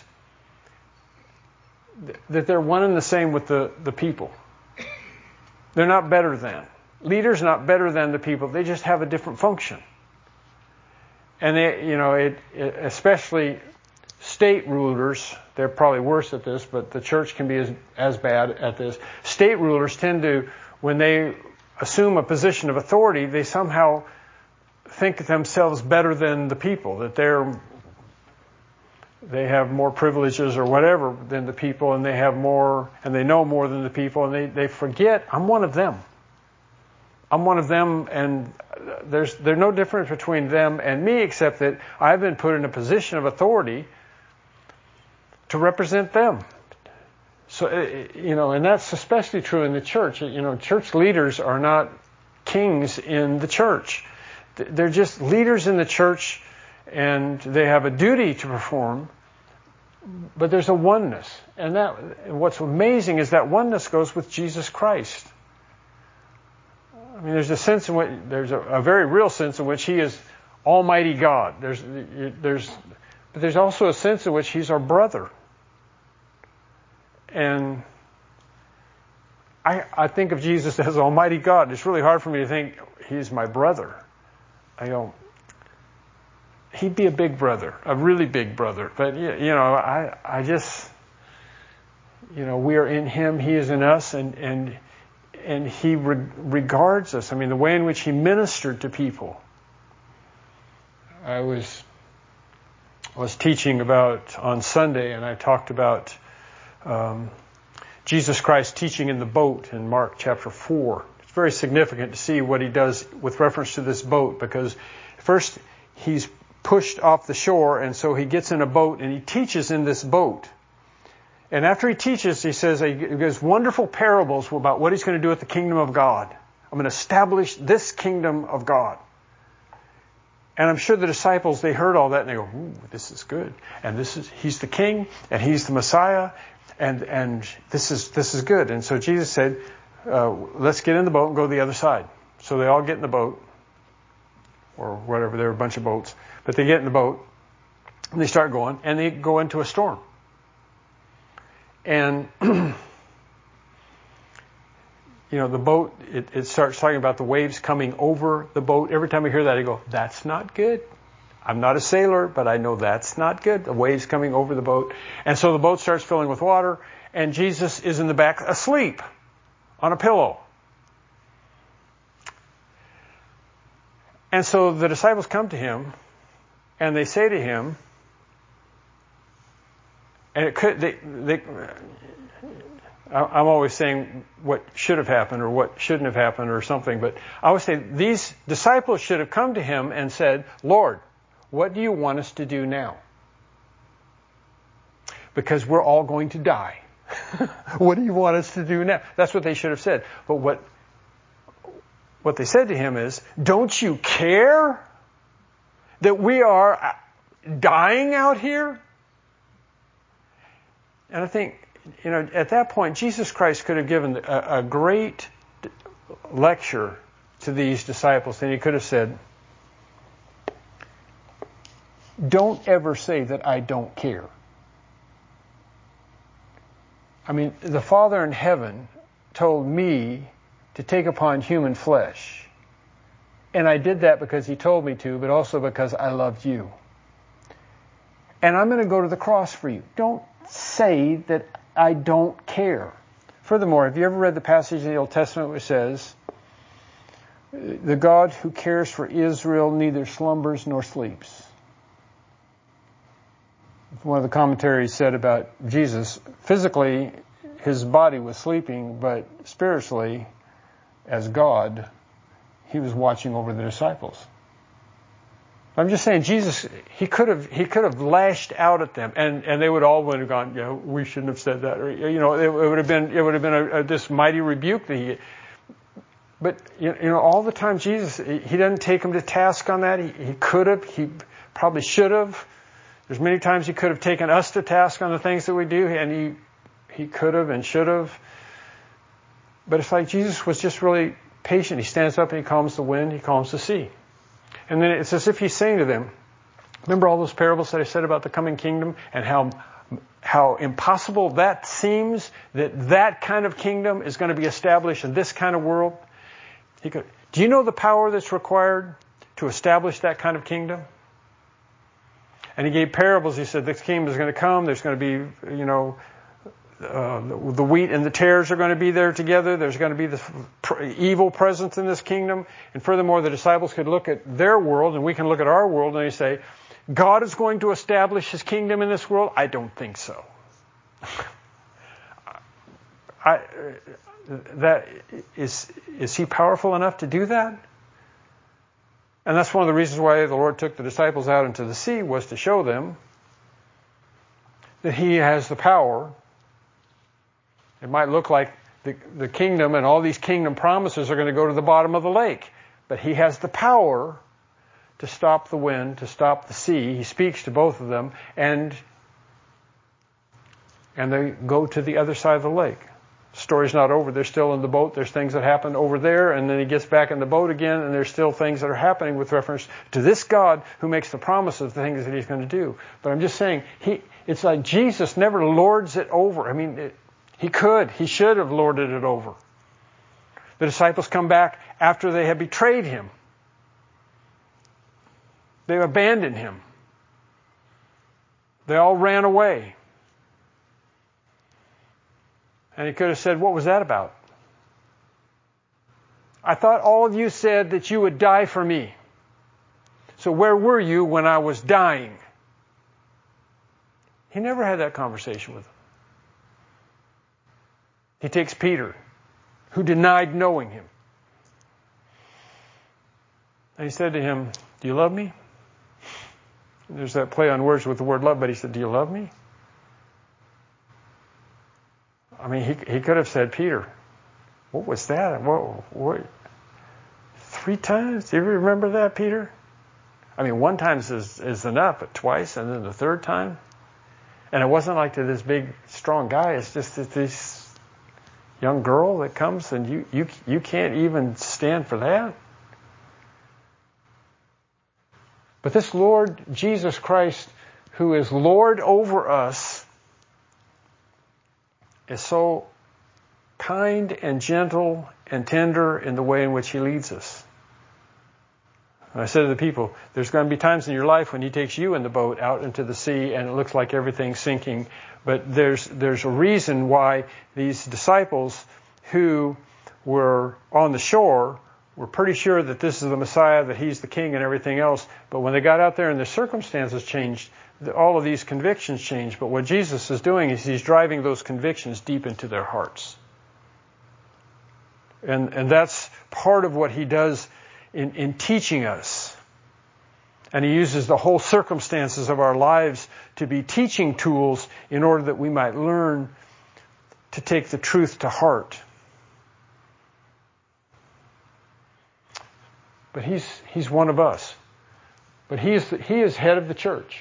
that they're one and the same with the people. They're not better than. Leaders are not better than the people. They just have a different function. And especially state rulers, they're probably worse at this, but the church can be as bad at this. State rulers tend to, when they assume a position of authority, they somehow think themselves better than the people, that they have more privileges or whatever than the people, and they have more, and they know more than the people, and they forget, I'm one of them. I'm one of them, and there's no difference between them and me, except that I've been put in a position of authority to represent them. So, and that's especially true in the church. Church leaders are not kings in the church. They're just leaders in the church, and they have a duty to perform, but there's a oneness. And what's amazing is that oneness goes with Jesus Christ. I mean, there's a sense in which, there's a very real sense in which He is Almighty God. But there's also a sense in which He's our brother. And I think of Jesus as Almighty God. It's really hard for me to think he's my brother. I go, he'd be a big brother, a really big brother. But, I just, we are in him, he is in us, and he regards us. I mean, the way in which he ministered to people. I was teaching about on Sunday, and I talked about Jesus Christ teaching in the boat in Mark chapter 4. It's very significant to see what he does with reference to this boat, because first he's pushed off the shore, and so he gets in a boat and he teaches in this boat. And after he teaches, he says, he gives wonderful parables about what he's going to do with the kingdom of God. I'm going to establish this kingdom of God. And I'm sure the disciples, they heard all that and they go, ooh, this is good. And he's the king and he's the Messiah and this is good. And so Jesus said, let's get in the boat and go to the other side. So they all get in the boat, or whatever, there were a bunch of boats. But they get in the boat and they start going, and they go into a storm. And, the boat, it starts talking about the waves coming over the boat. Every time I hear that, I go, that's not good. I'm not a sailor, but I know that's not good. The waves coming over the boat. And so the boat starts filling with water, and Jesus is in the back asleep on a pillow. And so the disciples come to him, and they say to him, and I'm always saying what should have happened or what shouldn't have happened or something, but I always say these disciples should have come to him and said, Lord, what do you want us to do now? Because we're all going to die. What do you want us to do now? That's what they should have said. But what they said to him is, don't you care that we are dying out here? And I think, at that point, Jesus Christ could have given a great lecture to these disciples. And he could have said, don't ever say that I don't care. I mean, the Father in heaven told me to take upon human flesh. And I did that because he told me to, but also because I loved you. And I'm going to go to the cross for you. Don't say that I don't care. Furthermore, have you ever read the passage in the Old Testament which says, the God who cares for Israel neither slumbers nor sleeps? One of the commentaries said about Jesus, physically his body was sleeping, but spiritually, as God, he was watching over the disciples. I'm just saying, Jesus, he could have lashed out at them, and they would have gone, we shouldn't have said that, or it would have been this mighty rebuke that he. But all the time Jesus, he doesn't take them to task on that. He could have, he probably should have. There's many times he could have taken us to task on the things that we do, and he could have and should have. But it's like Jesus was just really patient. He stands up and he calms the wind, he calms the sea. And then it's as if he's saying to them, remember all those parables that I said about the coming kingdom and how impossible that seems, that kind of kingdom is going to be established in this kind of world? Do you know the power that's required to establish that kind of kingdom? And he gave parables. He said this kingdom is going to come. There's going to be, the wheat and the tares are going to be there together. There's going to be this evil presence in this kingdom. And furthermore, the disciples could look at their world and we can look at our world and they say, God is going to establish his kingdom in this world? I don't think so. Is he powerful enough to do that? And that's one of the reasons why the Lord took the disciples out into the sea, was to show them that he has the power. It might look like the kingdom and all these kingdom promises are going to go to the bottom of the lake. But he has the power to stop the wind, to stop the sea. He speaks to both of them, and they go to the other side of the lake. The story's not over. They're still in the boat. There's things that happen over there, and then he gets back in the boat again, and there's still things that are happening with reference to this God who makes the promises of the things that he's going to do. But I'm just saying, it's like Jesus never lords it over. I mean, he should have lorded it over. The disciples come back after they have betrayed him. They abandoned him. They all ran away. And he could have said, what was that about? I thought all of you said that you would die for me. So where were you when I was dying? He never had that conversation with them. He takes Peter, who denied knowing him. And he said to him, do you love me? And there's that play on words with the word love, but he said, do you love me? I mean, he could have said, Peter, what was that? What? 3 times? Do you remember that, Peter? I mean, 1 time is enough, but twice, and then the 3rd time? And it wasn't like to this big, strong guy. It's just this young girl that comes, and you can't even stand for that? But this Lord Jesus Christ, who is Lord over us, is so kind and gentle and tender in the way in which he leads us. And I said to the people, there's going to be times in your life when he takes you in the boat out into the sea and it looks like everything's sinking. But there's a reason why these disciples who were on the shore were pretty sure that this is the Messiah, that he's the king and everything else. But when they got out there and the circumstances changed, all of these convictions changed. But what Jesus is doing is he's driving those convictions deep into their hearts. And that's part of what he does in teaching us. And he uses the whole circumstances of our lives to be teaching tools in order that we might learn to take the truth to heart. But he's one of us. But he is head of the church.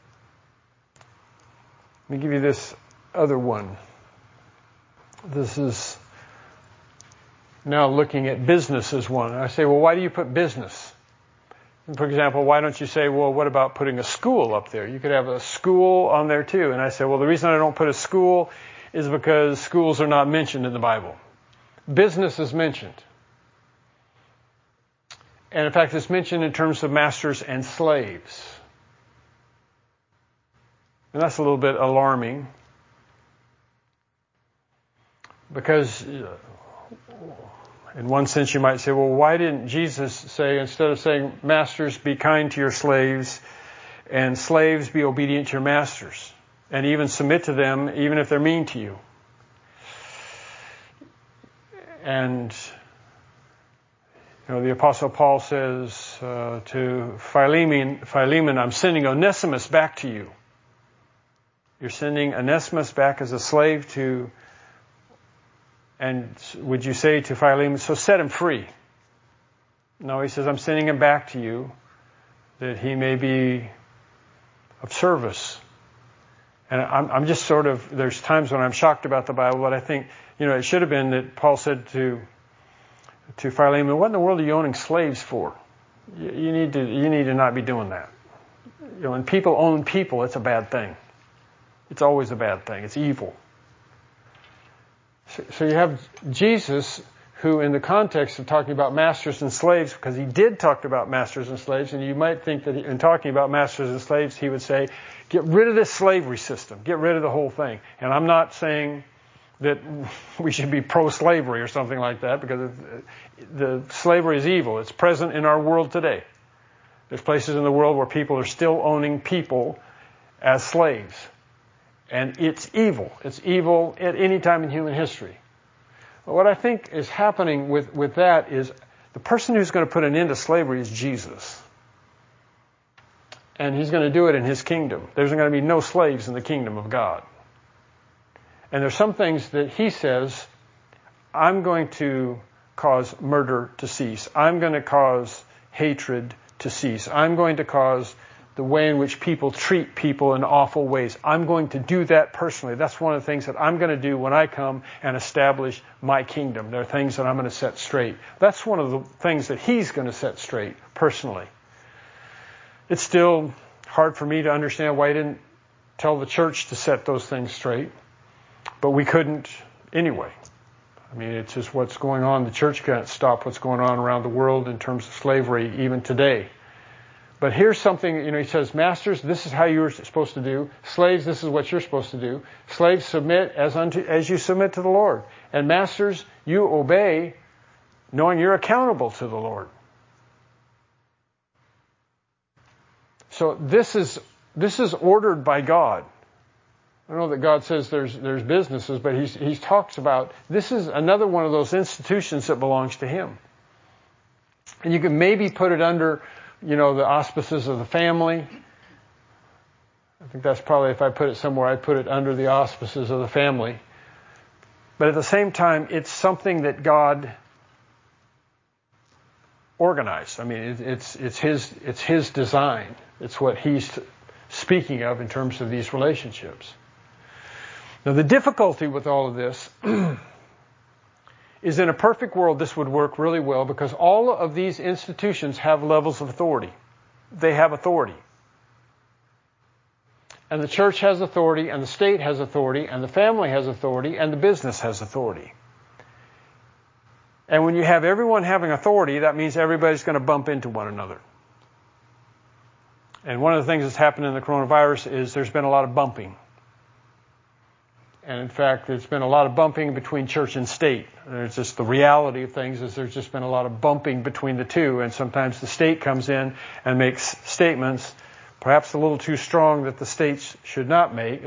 Let me give you this other one. This is now looking at business as one. I say, well, why do you put business? For example, why don't you say, well, what about putting a school up there? You could have a school on there too. And I say, well, the reason I don't put a school is because schools are not mentioned in the Bible. Business is mentioned. And in fact, it's mentioned in terms of masters and slaves. And that's a little bit alarming. Because in one sense you might say, well, why didn't Jesus say, instead of saying, masters, be kind to your slaves, and slaves, be obedient to your masters, and even submit to them, even if they're mean to you? And the Apostle Paul says to Philemon, I'm sending Onesimus back to you. You're sending Onesimus back as a slave to, and would you say to Philemon, so set him free? No, he says, I'm sending him back to you that he may be of service. And I'm just sort of, there's times when I'm shocked about the Bible, but I think, it should have been that Paul said to Philemon, what in the world are you owning slaves for? You need to not be doing that. When people own people, it's a bad thing. It's always a bad thing. It's evil. So you have Jesus, who in the context of talking about masters and slaves, because he did talk about masters and slaves, and you might think that in talking about masters and slaves, he would say, get rid of this slavery system. Get rid of the whole thing. And I'm not saying that we should be pro-slavery or something like that, because the slavery is evil. It's present in our world today. There's places in the world where people are still owning people as slaves. And it's evil. It's evil at any time in human history. But what I think is happening with that is the person who's going to put an end to slavery is Jesus. And he's going to do it in his kingdom. There's going to be no slaves in the kingdom of God. And there's some things that he says, I'm going to cause murder to cease. I'm going to cause hatred to cease. I'm going to cause the way in which people treat people in awful ways. I'm going to do that personally. That's one of the things that I'm going to do when I come and establish my kingdom. There are things that I'm going to set straight. That's one of the things that he's going to set straight personally. It's still hard for me to understand why he didn't tell the church to set those things straight, but we couldn't anyway. I mean, it's just what's going on. The church can't stop what's going on around the world in terms of slavery even today. But here's something, he says, masters, this is how you're supposed to do. Slaves, this is what you're supposed to do. Slaves, submit as you submit to the Lord. And masters, you obey, knowing you're accountable to the Lord. So this is ordered by God. I know that God says there's businesses, but he talks about this is another one of those institutions that belongs to Him. And you can maybe put it under, the auspices of the family. I think that's probably, if I put it somewhere, I'd put it under the auspices of the family. But at the same time, it's something that God organized. I mean, it's His design. It's what He's speaking of in terms of these relationships. Now, the difficulty with all of this is in a perfect world, this would work really well because all of these institutions have levels of authority. They have authority. And the church has authority, and the state has authority, and the family has authority, and the business has authority. And when you have everyone having authority, that means everybody's going to bump into one another. And one of the things that's happened in the coronavirus is there's been a lot of bumping. And in fact, there's been a lot of bumping between church and state. There's just the reality of things is there's just been a lot of bumping between the two. And sometimes the state comes in and makes statements, perhaps a little too strong that the state should not make.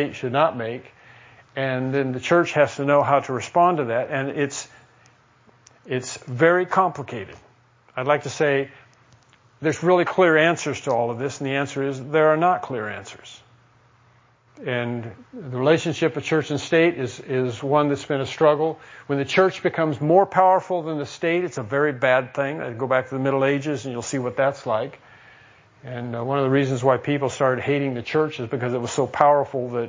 And then the church has to know how to respond to that. And it's very complicated. I'd like to say there's really clear answers to all of this. And the answer is there are not clear answers. And the relationship of church and state is one that's been a struggle. When the church becomes more powerful than the state, it's a very bad thing. I go back to the Middle Ages and you'll see what that's like. And one of the reasons why people started hating the church is because it was so powerful that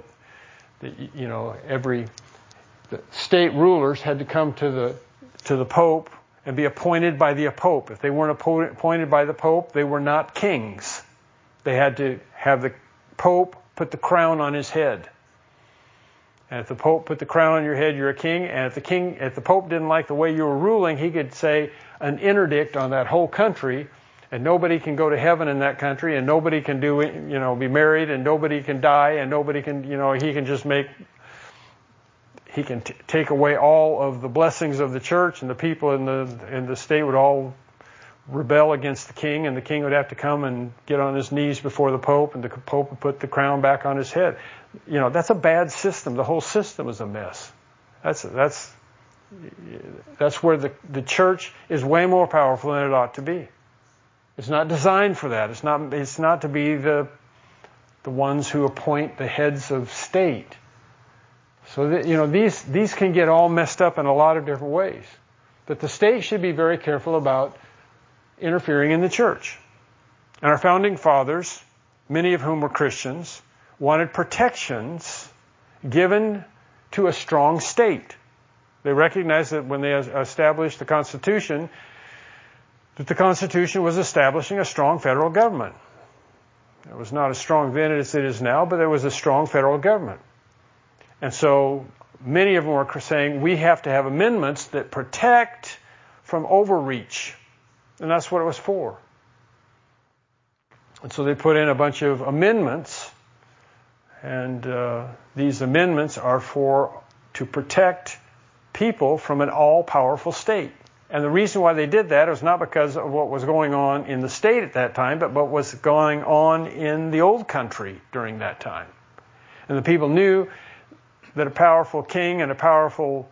the state rulers had to come to the Pope and be appointed by the Pope. If they weren't appointed by the Pope, they were not kings. They had to have the Pope put the crown on his head. And if the Pope put the crown on your head, you're a king. And if the Pope didn't like the way you were ruling, he could say an interdict on that whole country, and nobody can go to heaven in that country, and nobody can be married, and nobody can die, and nobody can, he can take away all of the blessings of the church, and the people in the state would all rebel against the king, and the king would have to come and get on his knees before the Pope, and the Pope would put the crown back on his head. That's a bad system. The whole system is a mess. That's where the church is way more powerful than it ought to be. It's not designed for that. It's not to be the ones who appoint the heads of state. So that, these can get all messed up in a lot of different ways. But the state should be very careful about interfering in the church. And our founding fathers, many of whom were Christians, wanted protections given to a strong state. They recognized that when they established the Constitution, that the Constitution was establishing a strong federal government. It was not as strong then as it is now, but there was a strong federal government. And so many of them were saying we have to have amendments that protect from overreach. And that's what it was for. And so they put in a bunch of amendments, and these amendments are to protect people from an all-powerful state. And the reason why they did that was not because of what was going on in the state at that time, but what was going on in the old country during that time. And the people knew that a powerful king and a powerful,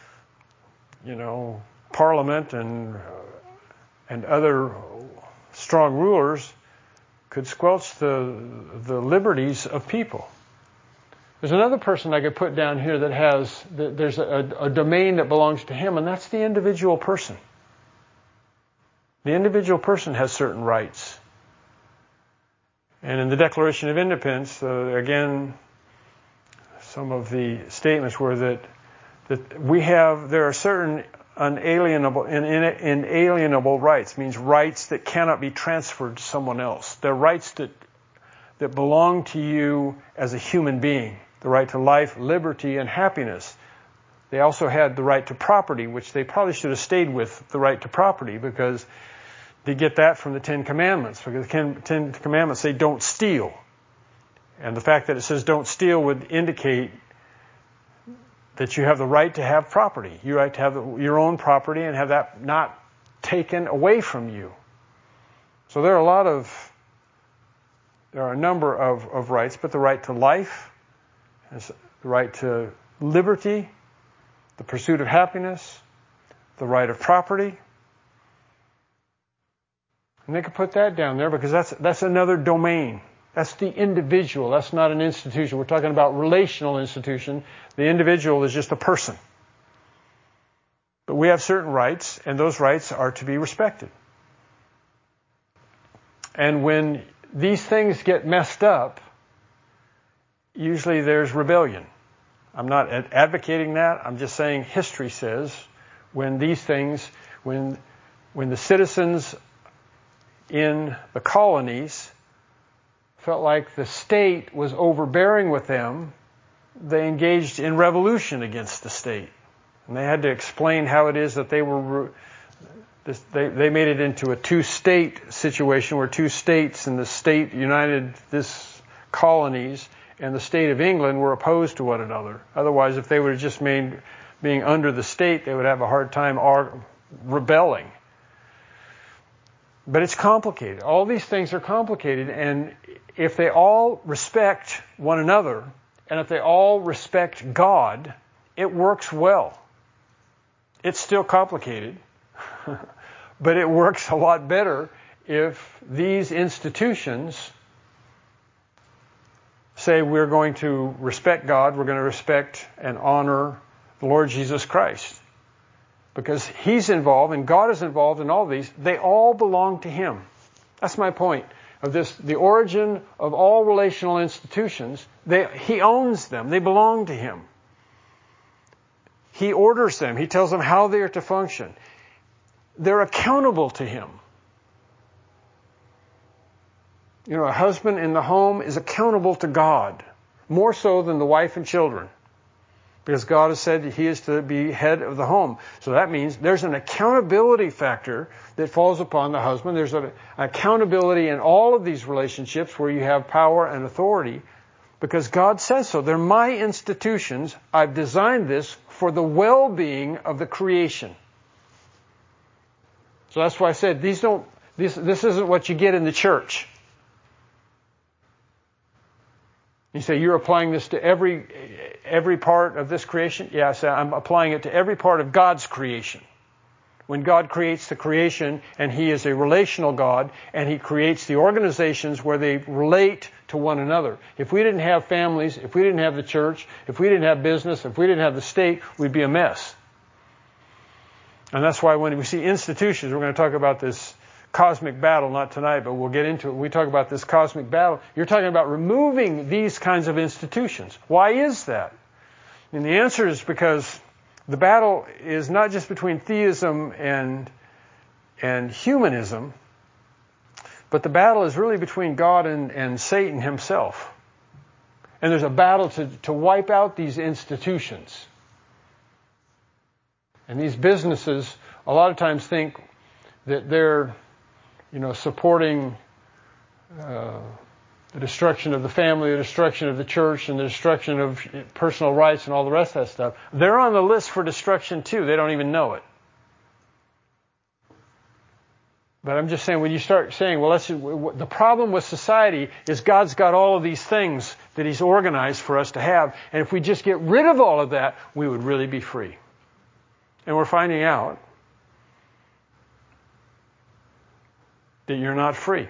parliament and other strong rulers could squelch the liberties of people. There's another person I could put down here there's a domain that belongs to him, and that's the individual person. The individual person has certain rights. And in the Declaration of Independence, again, some of the statements were that there are certain inalienable rights, means rights that cannot be transferred to someone else. They're rights that belong to you as a human being. The right to life, liberty, and happiness. they also had the right to property, which they probably should have stayed with the right to property, because they get that from the Ten Commandments. Because the Ten Commandments say don't steal. And the fact that it says don't steal would indicate that you have the right to have property. You right to have your own property and have that not taken away from you. So there are a number of rights, but the right to life, the right to liberty, the pursuit of happiness, the right of property. And they could put that down there because that's another domain. That's the individual. That's not an institution. We're talking about relational institution. The individual is just a person. But we have certain rights, and those rights are to be respected. And when these things get messed up, usually there's rebellion. I'm not advocating that. I'm just saying history says when these things, when the citizens in the colonies felt like the state was overbearing with them, they engaged in revolution against the state. And they had to explain how it is that they made it into a two-state situation where two states and the state united this colonies and the state of England were opposed to one another. Otherwise, if they would have just being under the state, they would have a hard time rebelling. But it's complicated. All these things are complicated, and if they all respect one another, and if they all respect God, it works well. It's still complicated, but it works a lot better if these institutions say we're going to respect God, we're going to respect and honor the Lord Jesus Christ. Because He's involved and God is involved in all these. They all belong to Him. That's my point of this. The origin of all relational institutions, He owns them. They belong to Him. He orders them. He tells them how they are to function. They're accountable to Him. You know, a husband in the home is accountable to God, more so than the wife and children. Because God has said that He is to be head of the home. So that means there's an accountability factor that falls upon the husband. There's an accountability in all of these relationships where you have power and authority. Because God says so. They're my institutions. I've designed this for the well-being of the creation. So that's why I said this isn't what you get in the church. You say, you're applying this to every part of this creation? Yeah, I say, I'm applying it to every part of God's creation. When God creates the creation, and He is a relational God, and He creates the organizations where they relate to one another. If we didn't have families, if we didn't have the church, if we didn't have business, if we didn't have the state, we'd be a mess. And that's why when we see institutions, we're going to talk about this cosmic battle, not tonight, but we'll get into it. We talk about this cosmic battle. You're talking about removing these kinds of institutions. Why is that? And the answer is because the battle is not just between theism and humanism, but the battle is really between God and Satan himself. And there's a battle to wipe out these institutions. And these businesses a lot of times think that they're supporting the destruction of the family, the destruction of the church, and the destruction of personal rights and all the rest of that stuff. They're on the list for destruction too. They don't even know it. But I'm just saying, when you start saying, the problem with society is God's got all of these things that He's organized for us to have, and if we just get rid of all of that, we would really be free. And we're finding out that you're not free.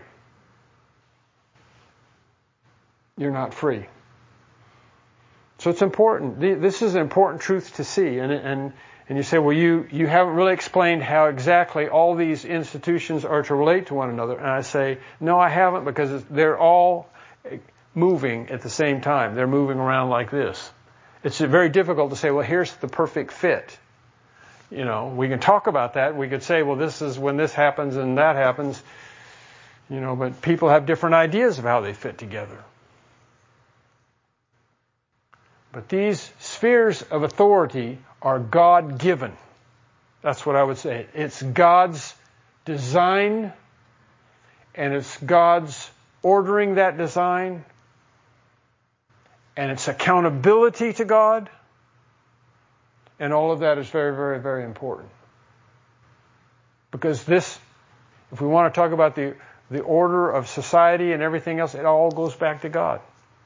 You're not free. So it's important. This is an important truth to see. And you say, well, you haven't really explained how exactly all these institutions are to relate to one another. And I say, no, I haven't, because they're all moving at the same time. They're moving around like this. It's very difficult to say, well, here's the perfect fit. We can talk about that. We could say, well, this is when this happens and that happens. But people have different ideas of how they fit together. But these spheres of authority are God-given. That's what I would say. It's God's design, and it's God's ordering that design, and it's accountability to God, and all of that is very, very, very important. Because this, if we want to talk about the order of society and everything else, it all goes back to God.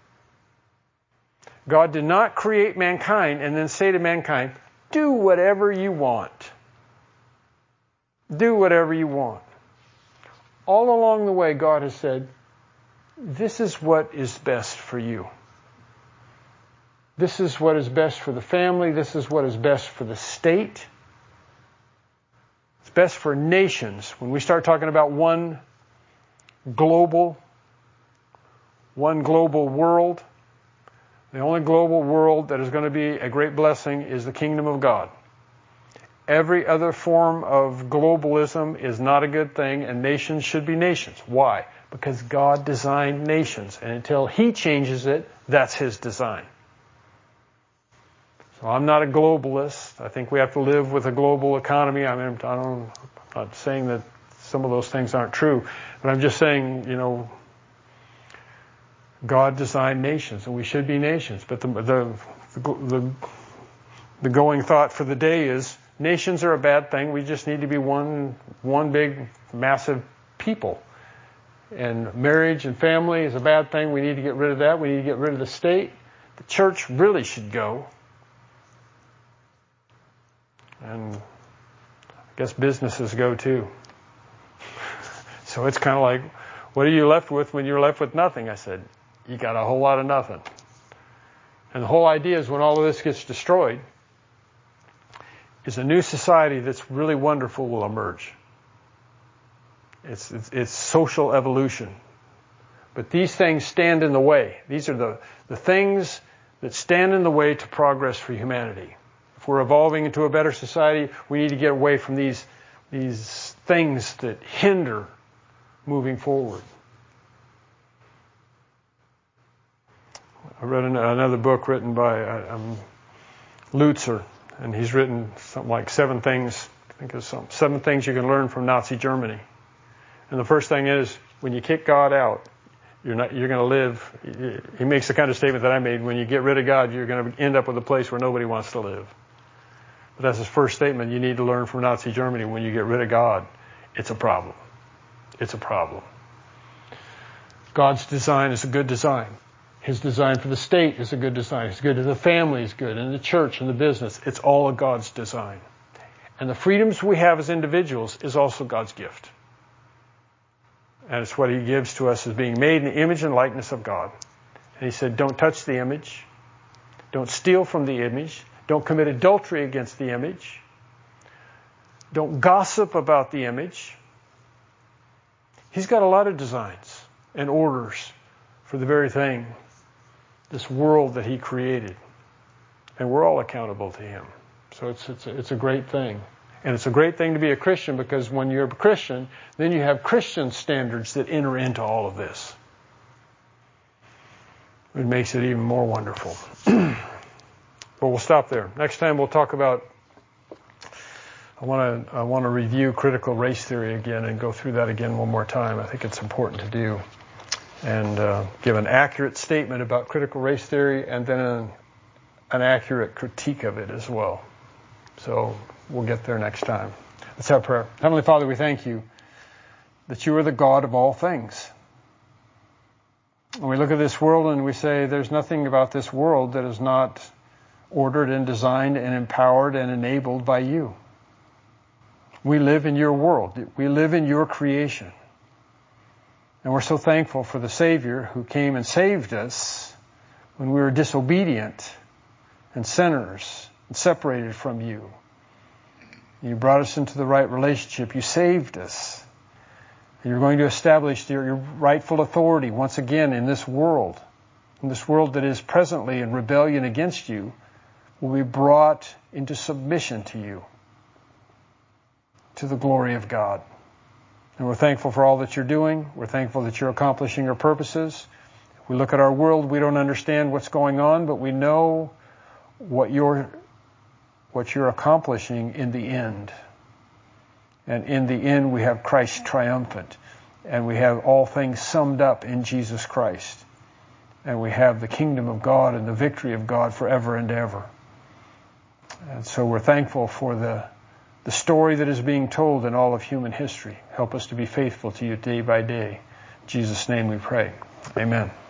God did not create mankind and then say to mankind, do whatever you want. Do whatever you want. All along the way, God has said, this is what is best for you. This is what is best for the family. This is what is best for the state. It's best for nations. When we start talking about one global world, the only global world that is going to be a great blessing is the kingdom of God. Every other form of globalism is not a good thing, and nations should be nations. Why? Because God designed nations, and until He changes it, that's His design. So I'm not a globalist. I think we have to live with a global economy. I'm not saying that some of those things aren't true, but I'm just saying, God designed nations, and we should be nations. But the going thought for the day is, nations are a bad thing. We just need to be one big, massive people. And marriage and family is a bad thing. We need to get rid of that. We need to get rid of the state. The church really should go. And I guess businesses go too. So it's kind of like, what are you left with when you're left with nothing? I said, you got a whole lot of nothing. And the whole idea is when all of this gets destroyed, is a new society that's really wonderful will emerge. It's social evolution. But these things stand in the way. These are the things that stand in the way to progress for humanity. If we're evolving into a better society, we need to get away from these things that hinder moving forward. I read another book written by Lutzer, and he's written something like 7 things. I think it's 7 things you can learn from Nazi Germany. And the first thing is, when you kick God out, you're going to live. He makes the kind of statement that I made: when you get rid of God, you're going to end up with a place where nobody wants to live. But that's his first statement you need to learn from Nazi Germany. When you get rid of God, it's a problem. It's a problem. God's design is a good design. His design for the state is a good design. It's good. The family is good. And the church and the business. It's all God's design. And the freedoms we have as individuals is also God's gift. And it's what He gives to us as being made in the image and likeness of God. And He said, don't touch the image. Don't steal from the image. Don't commit adultery against the image. Don't gossip about the image. He's got a lot of designs and orders for the very thing, this world that He created. And we're all accountable to Him. So it's a great thing. And it's a great thing to be a Christian, because when you're a Christian, then you have Christian standards that enter into all of this. It makes it even more wonderful. But we'll stop there. Next time we'll talk about, I want to review critical race theory again and go through that again one more time. I think it's important to do. And give an accurate statement about critical race theory, and then an accurate critique of it as well. So we'll get there next time. Let's have prayer. Heavenly Father, we thank You that You are the God of all things. And we look at this world and we say there's nothing about this world that is not ordered and designed and empowered and enabled by You. We live in Your world. We live in Your creation. And we're so thankful for the Savior who came and saved us when we were disobedient and sinners and separated from You. You brought us into the right relationship. You saved us. And You're going to establish your rightful authority once again in this world that is presently in rebellion against You, will be brought into submission to You, to the glory of God. And we're thankful for all that You're doing. We're thankful that You're accomplishing Your purposes. We look at our world, we don't understand what's going on, but we know what Your what you're accomplishing in the end. And in the end, we have Christ triumphant. And we have all things summed up in Jesus Christ. And we have the kingdom of God and the victory of God forever and ever. And so we're thankful for the story that is being told in all of human history. Help us to be faithful to you day by day. In Jesus' name we pray. Amen.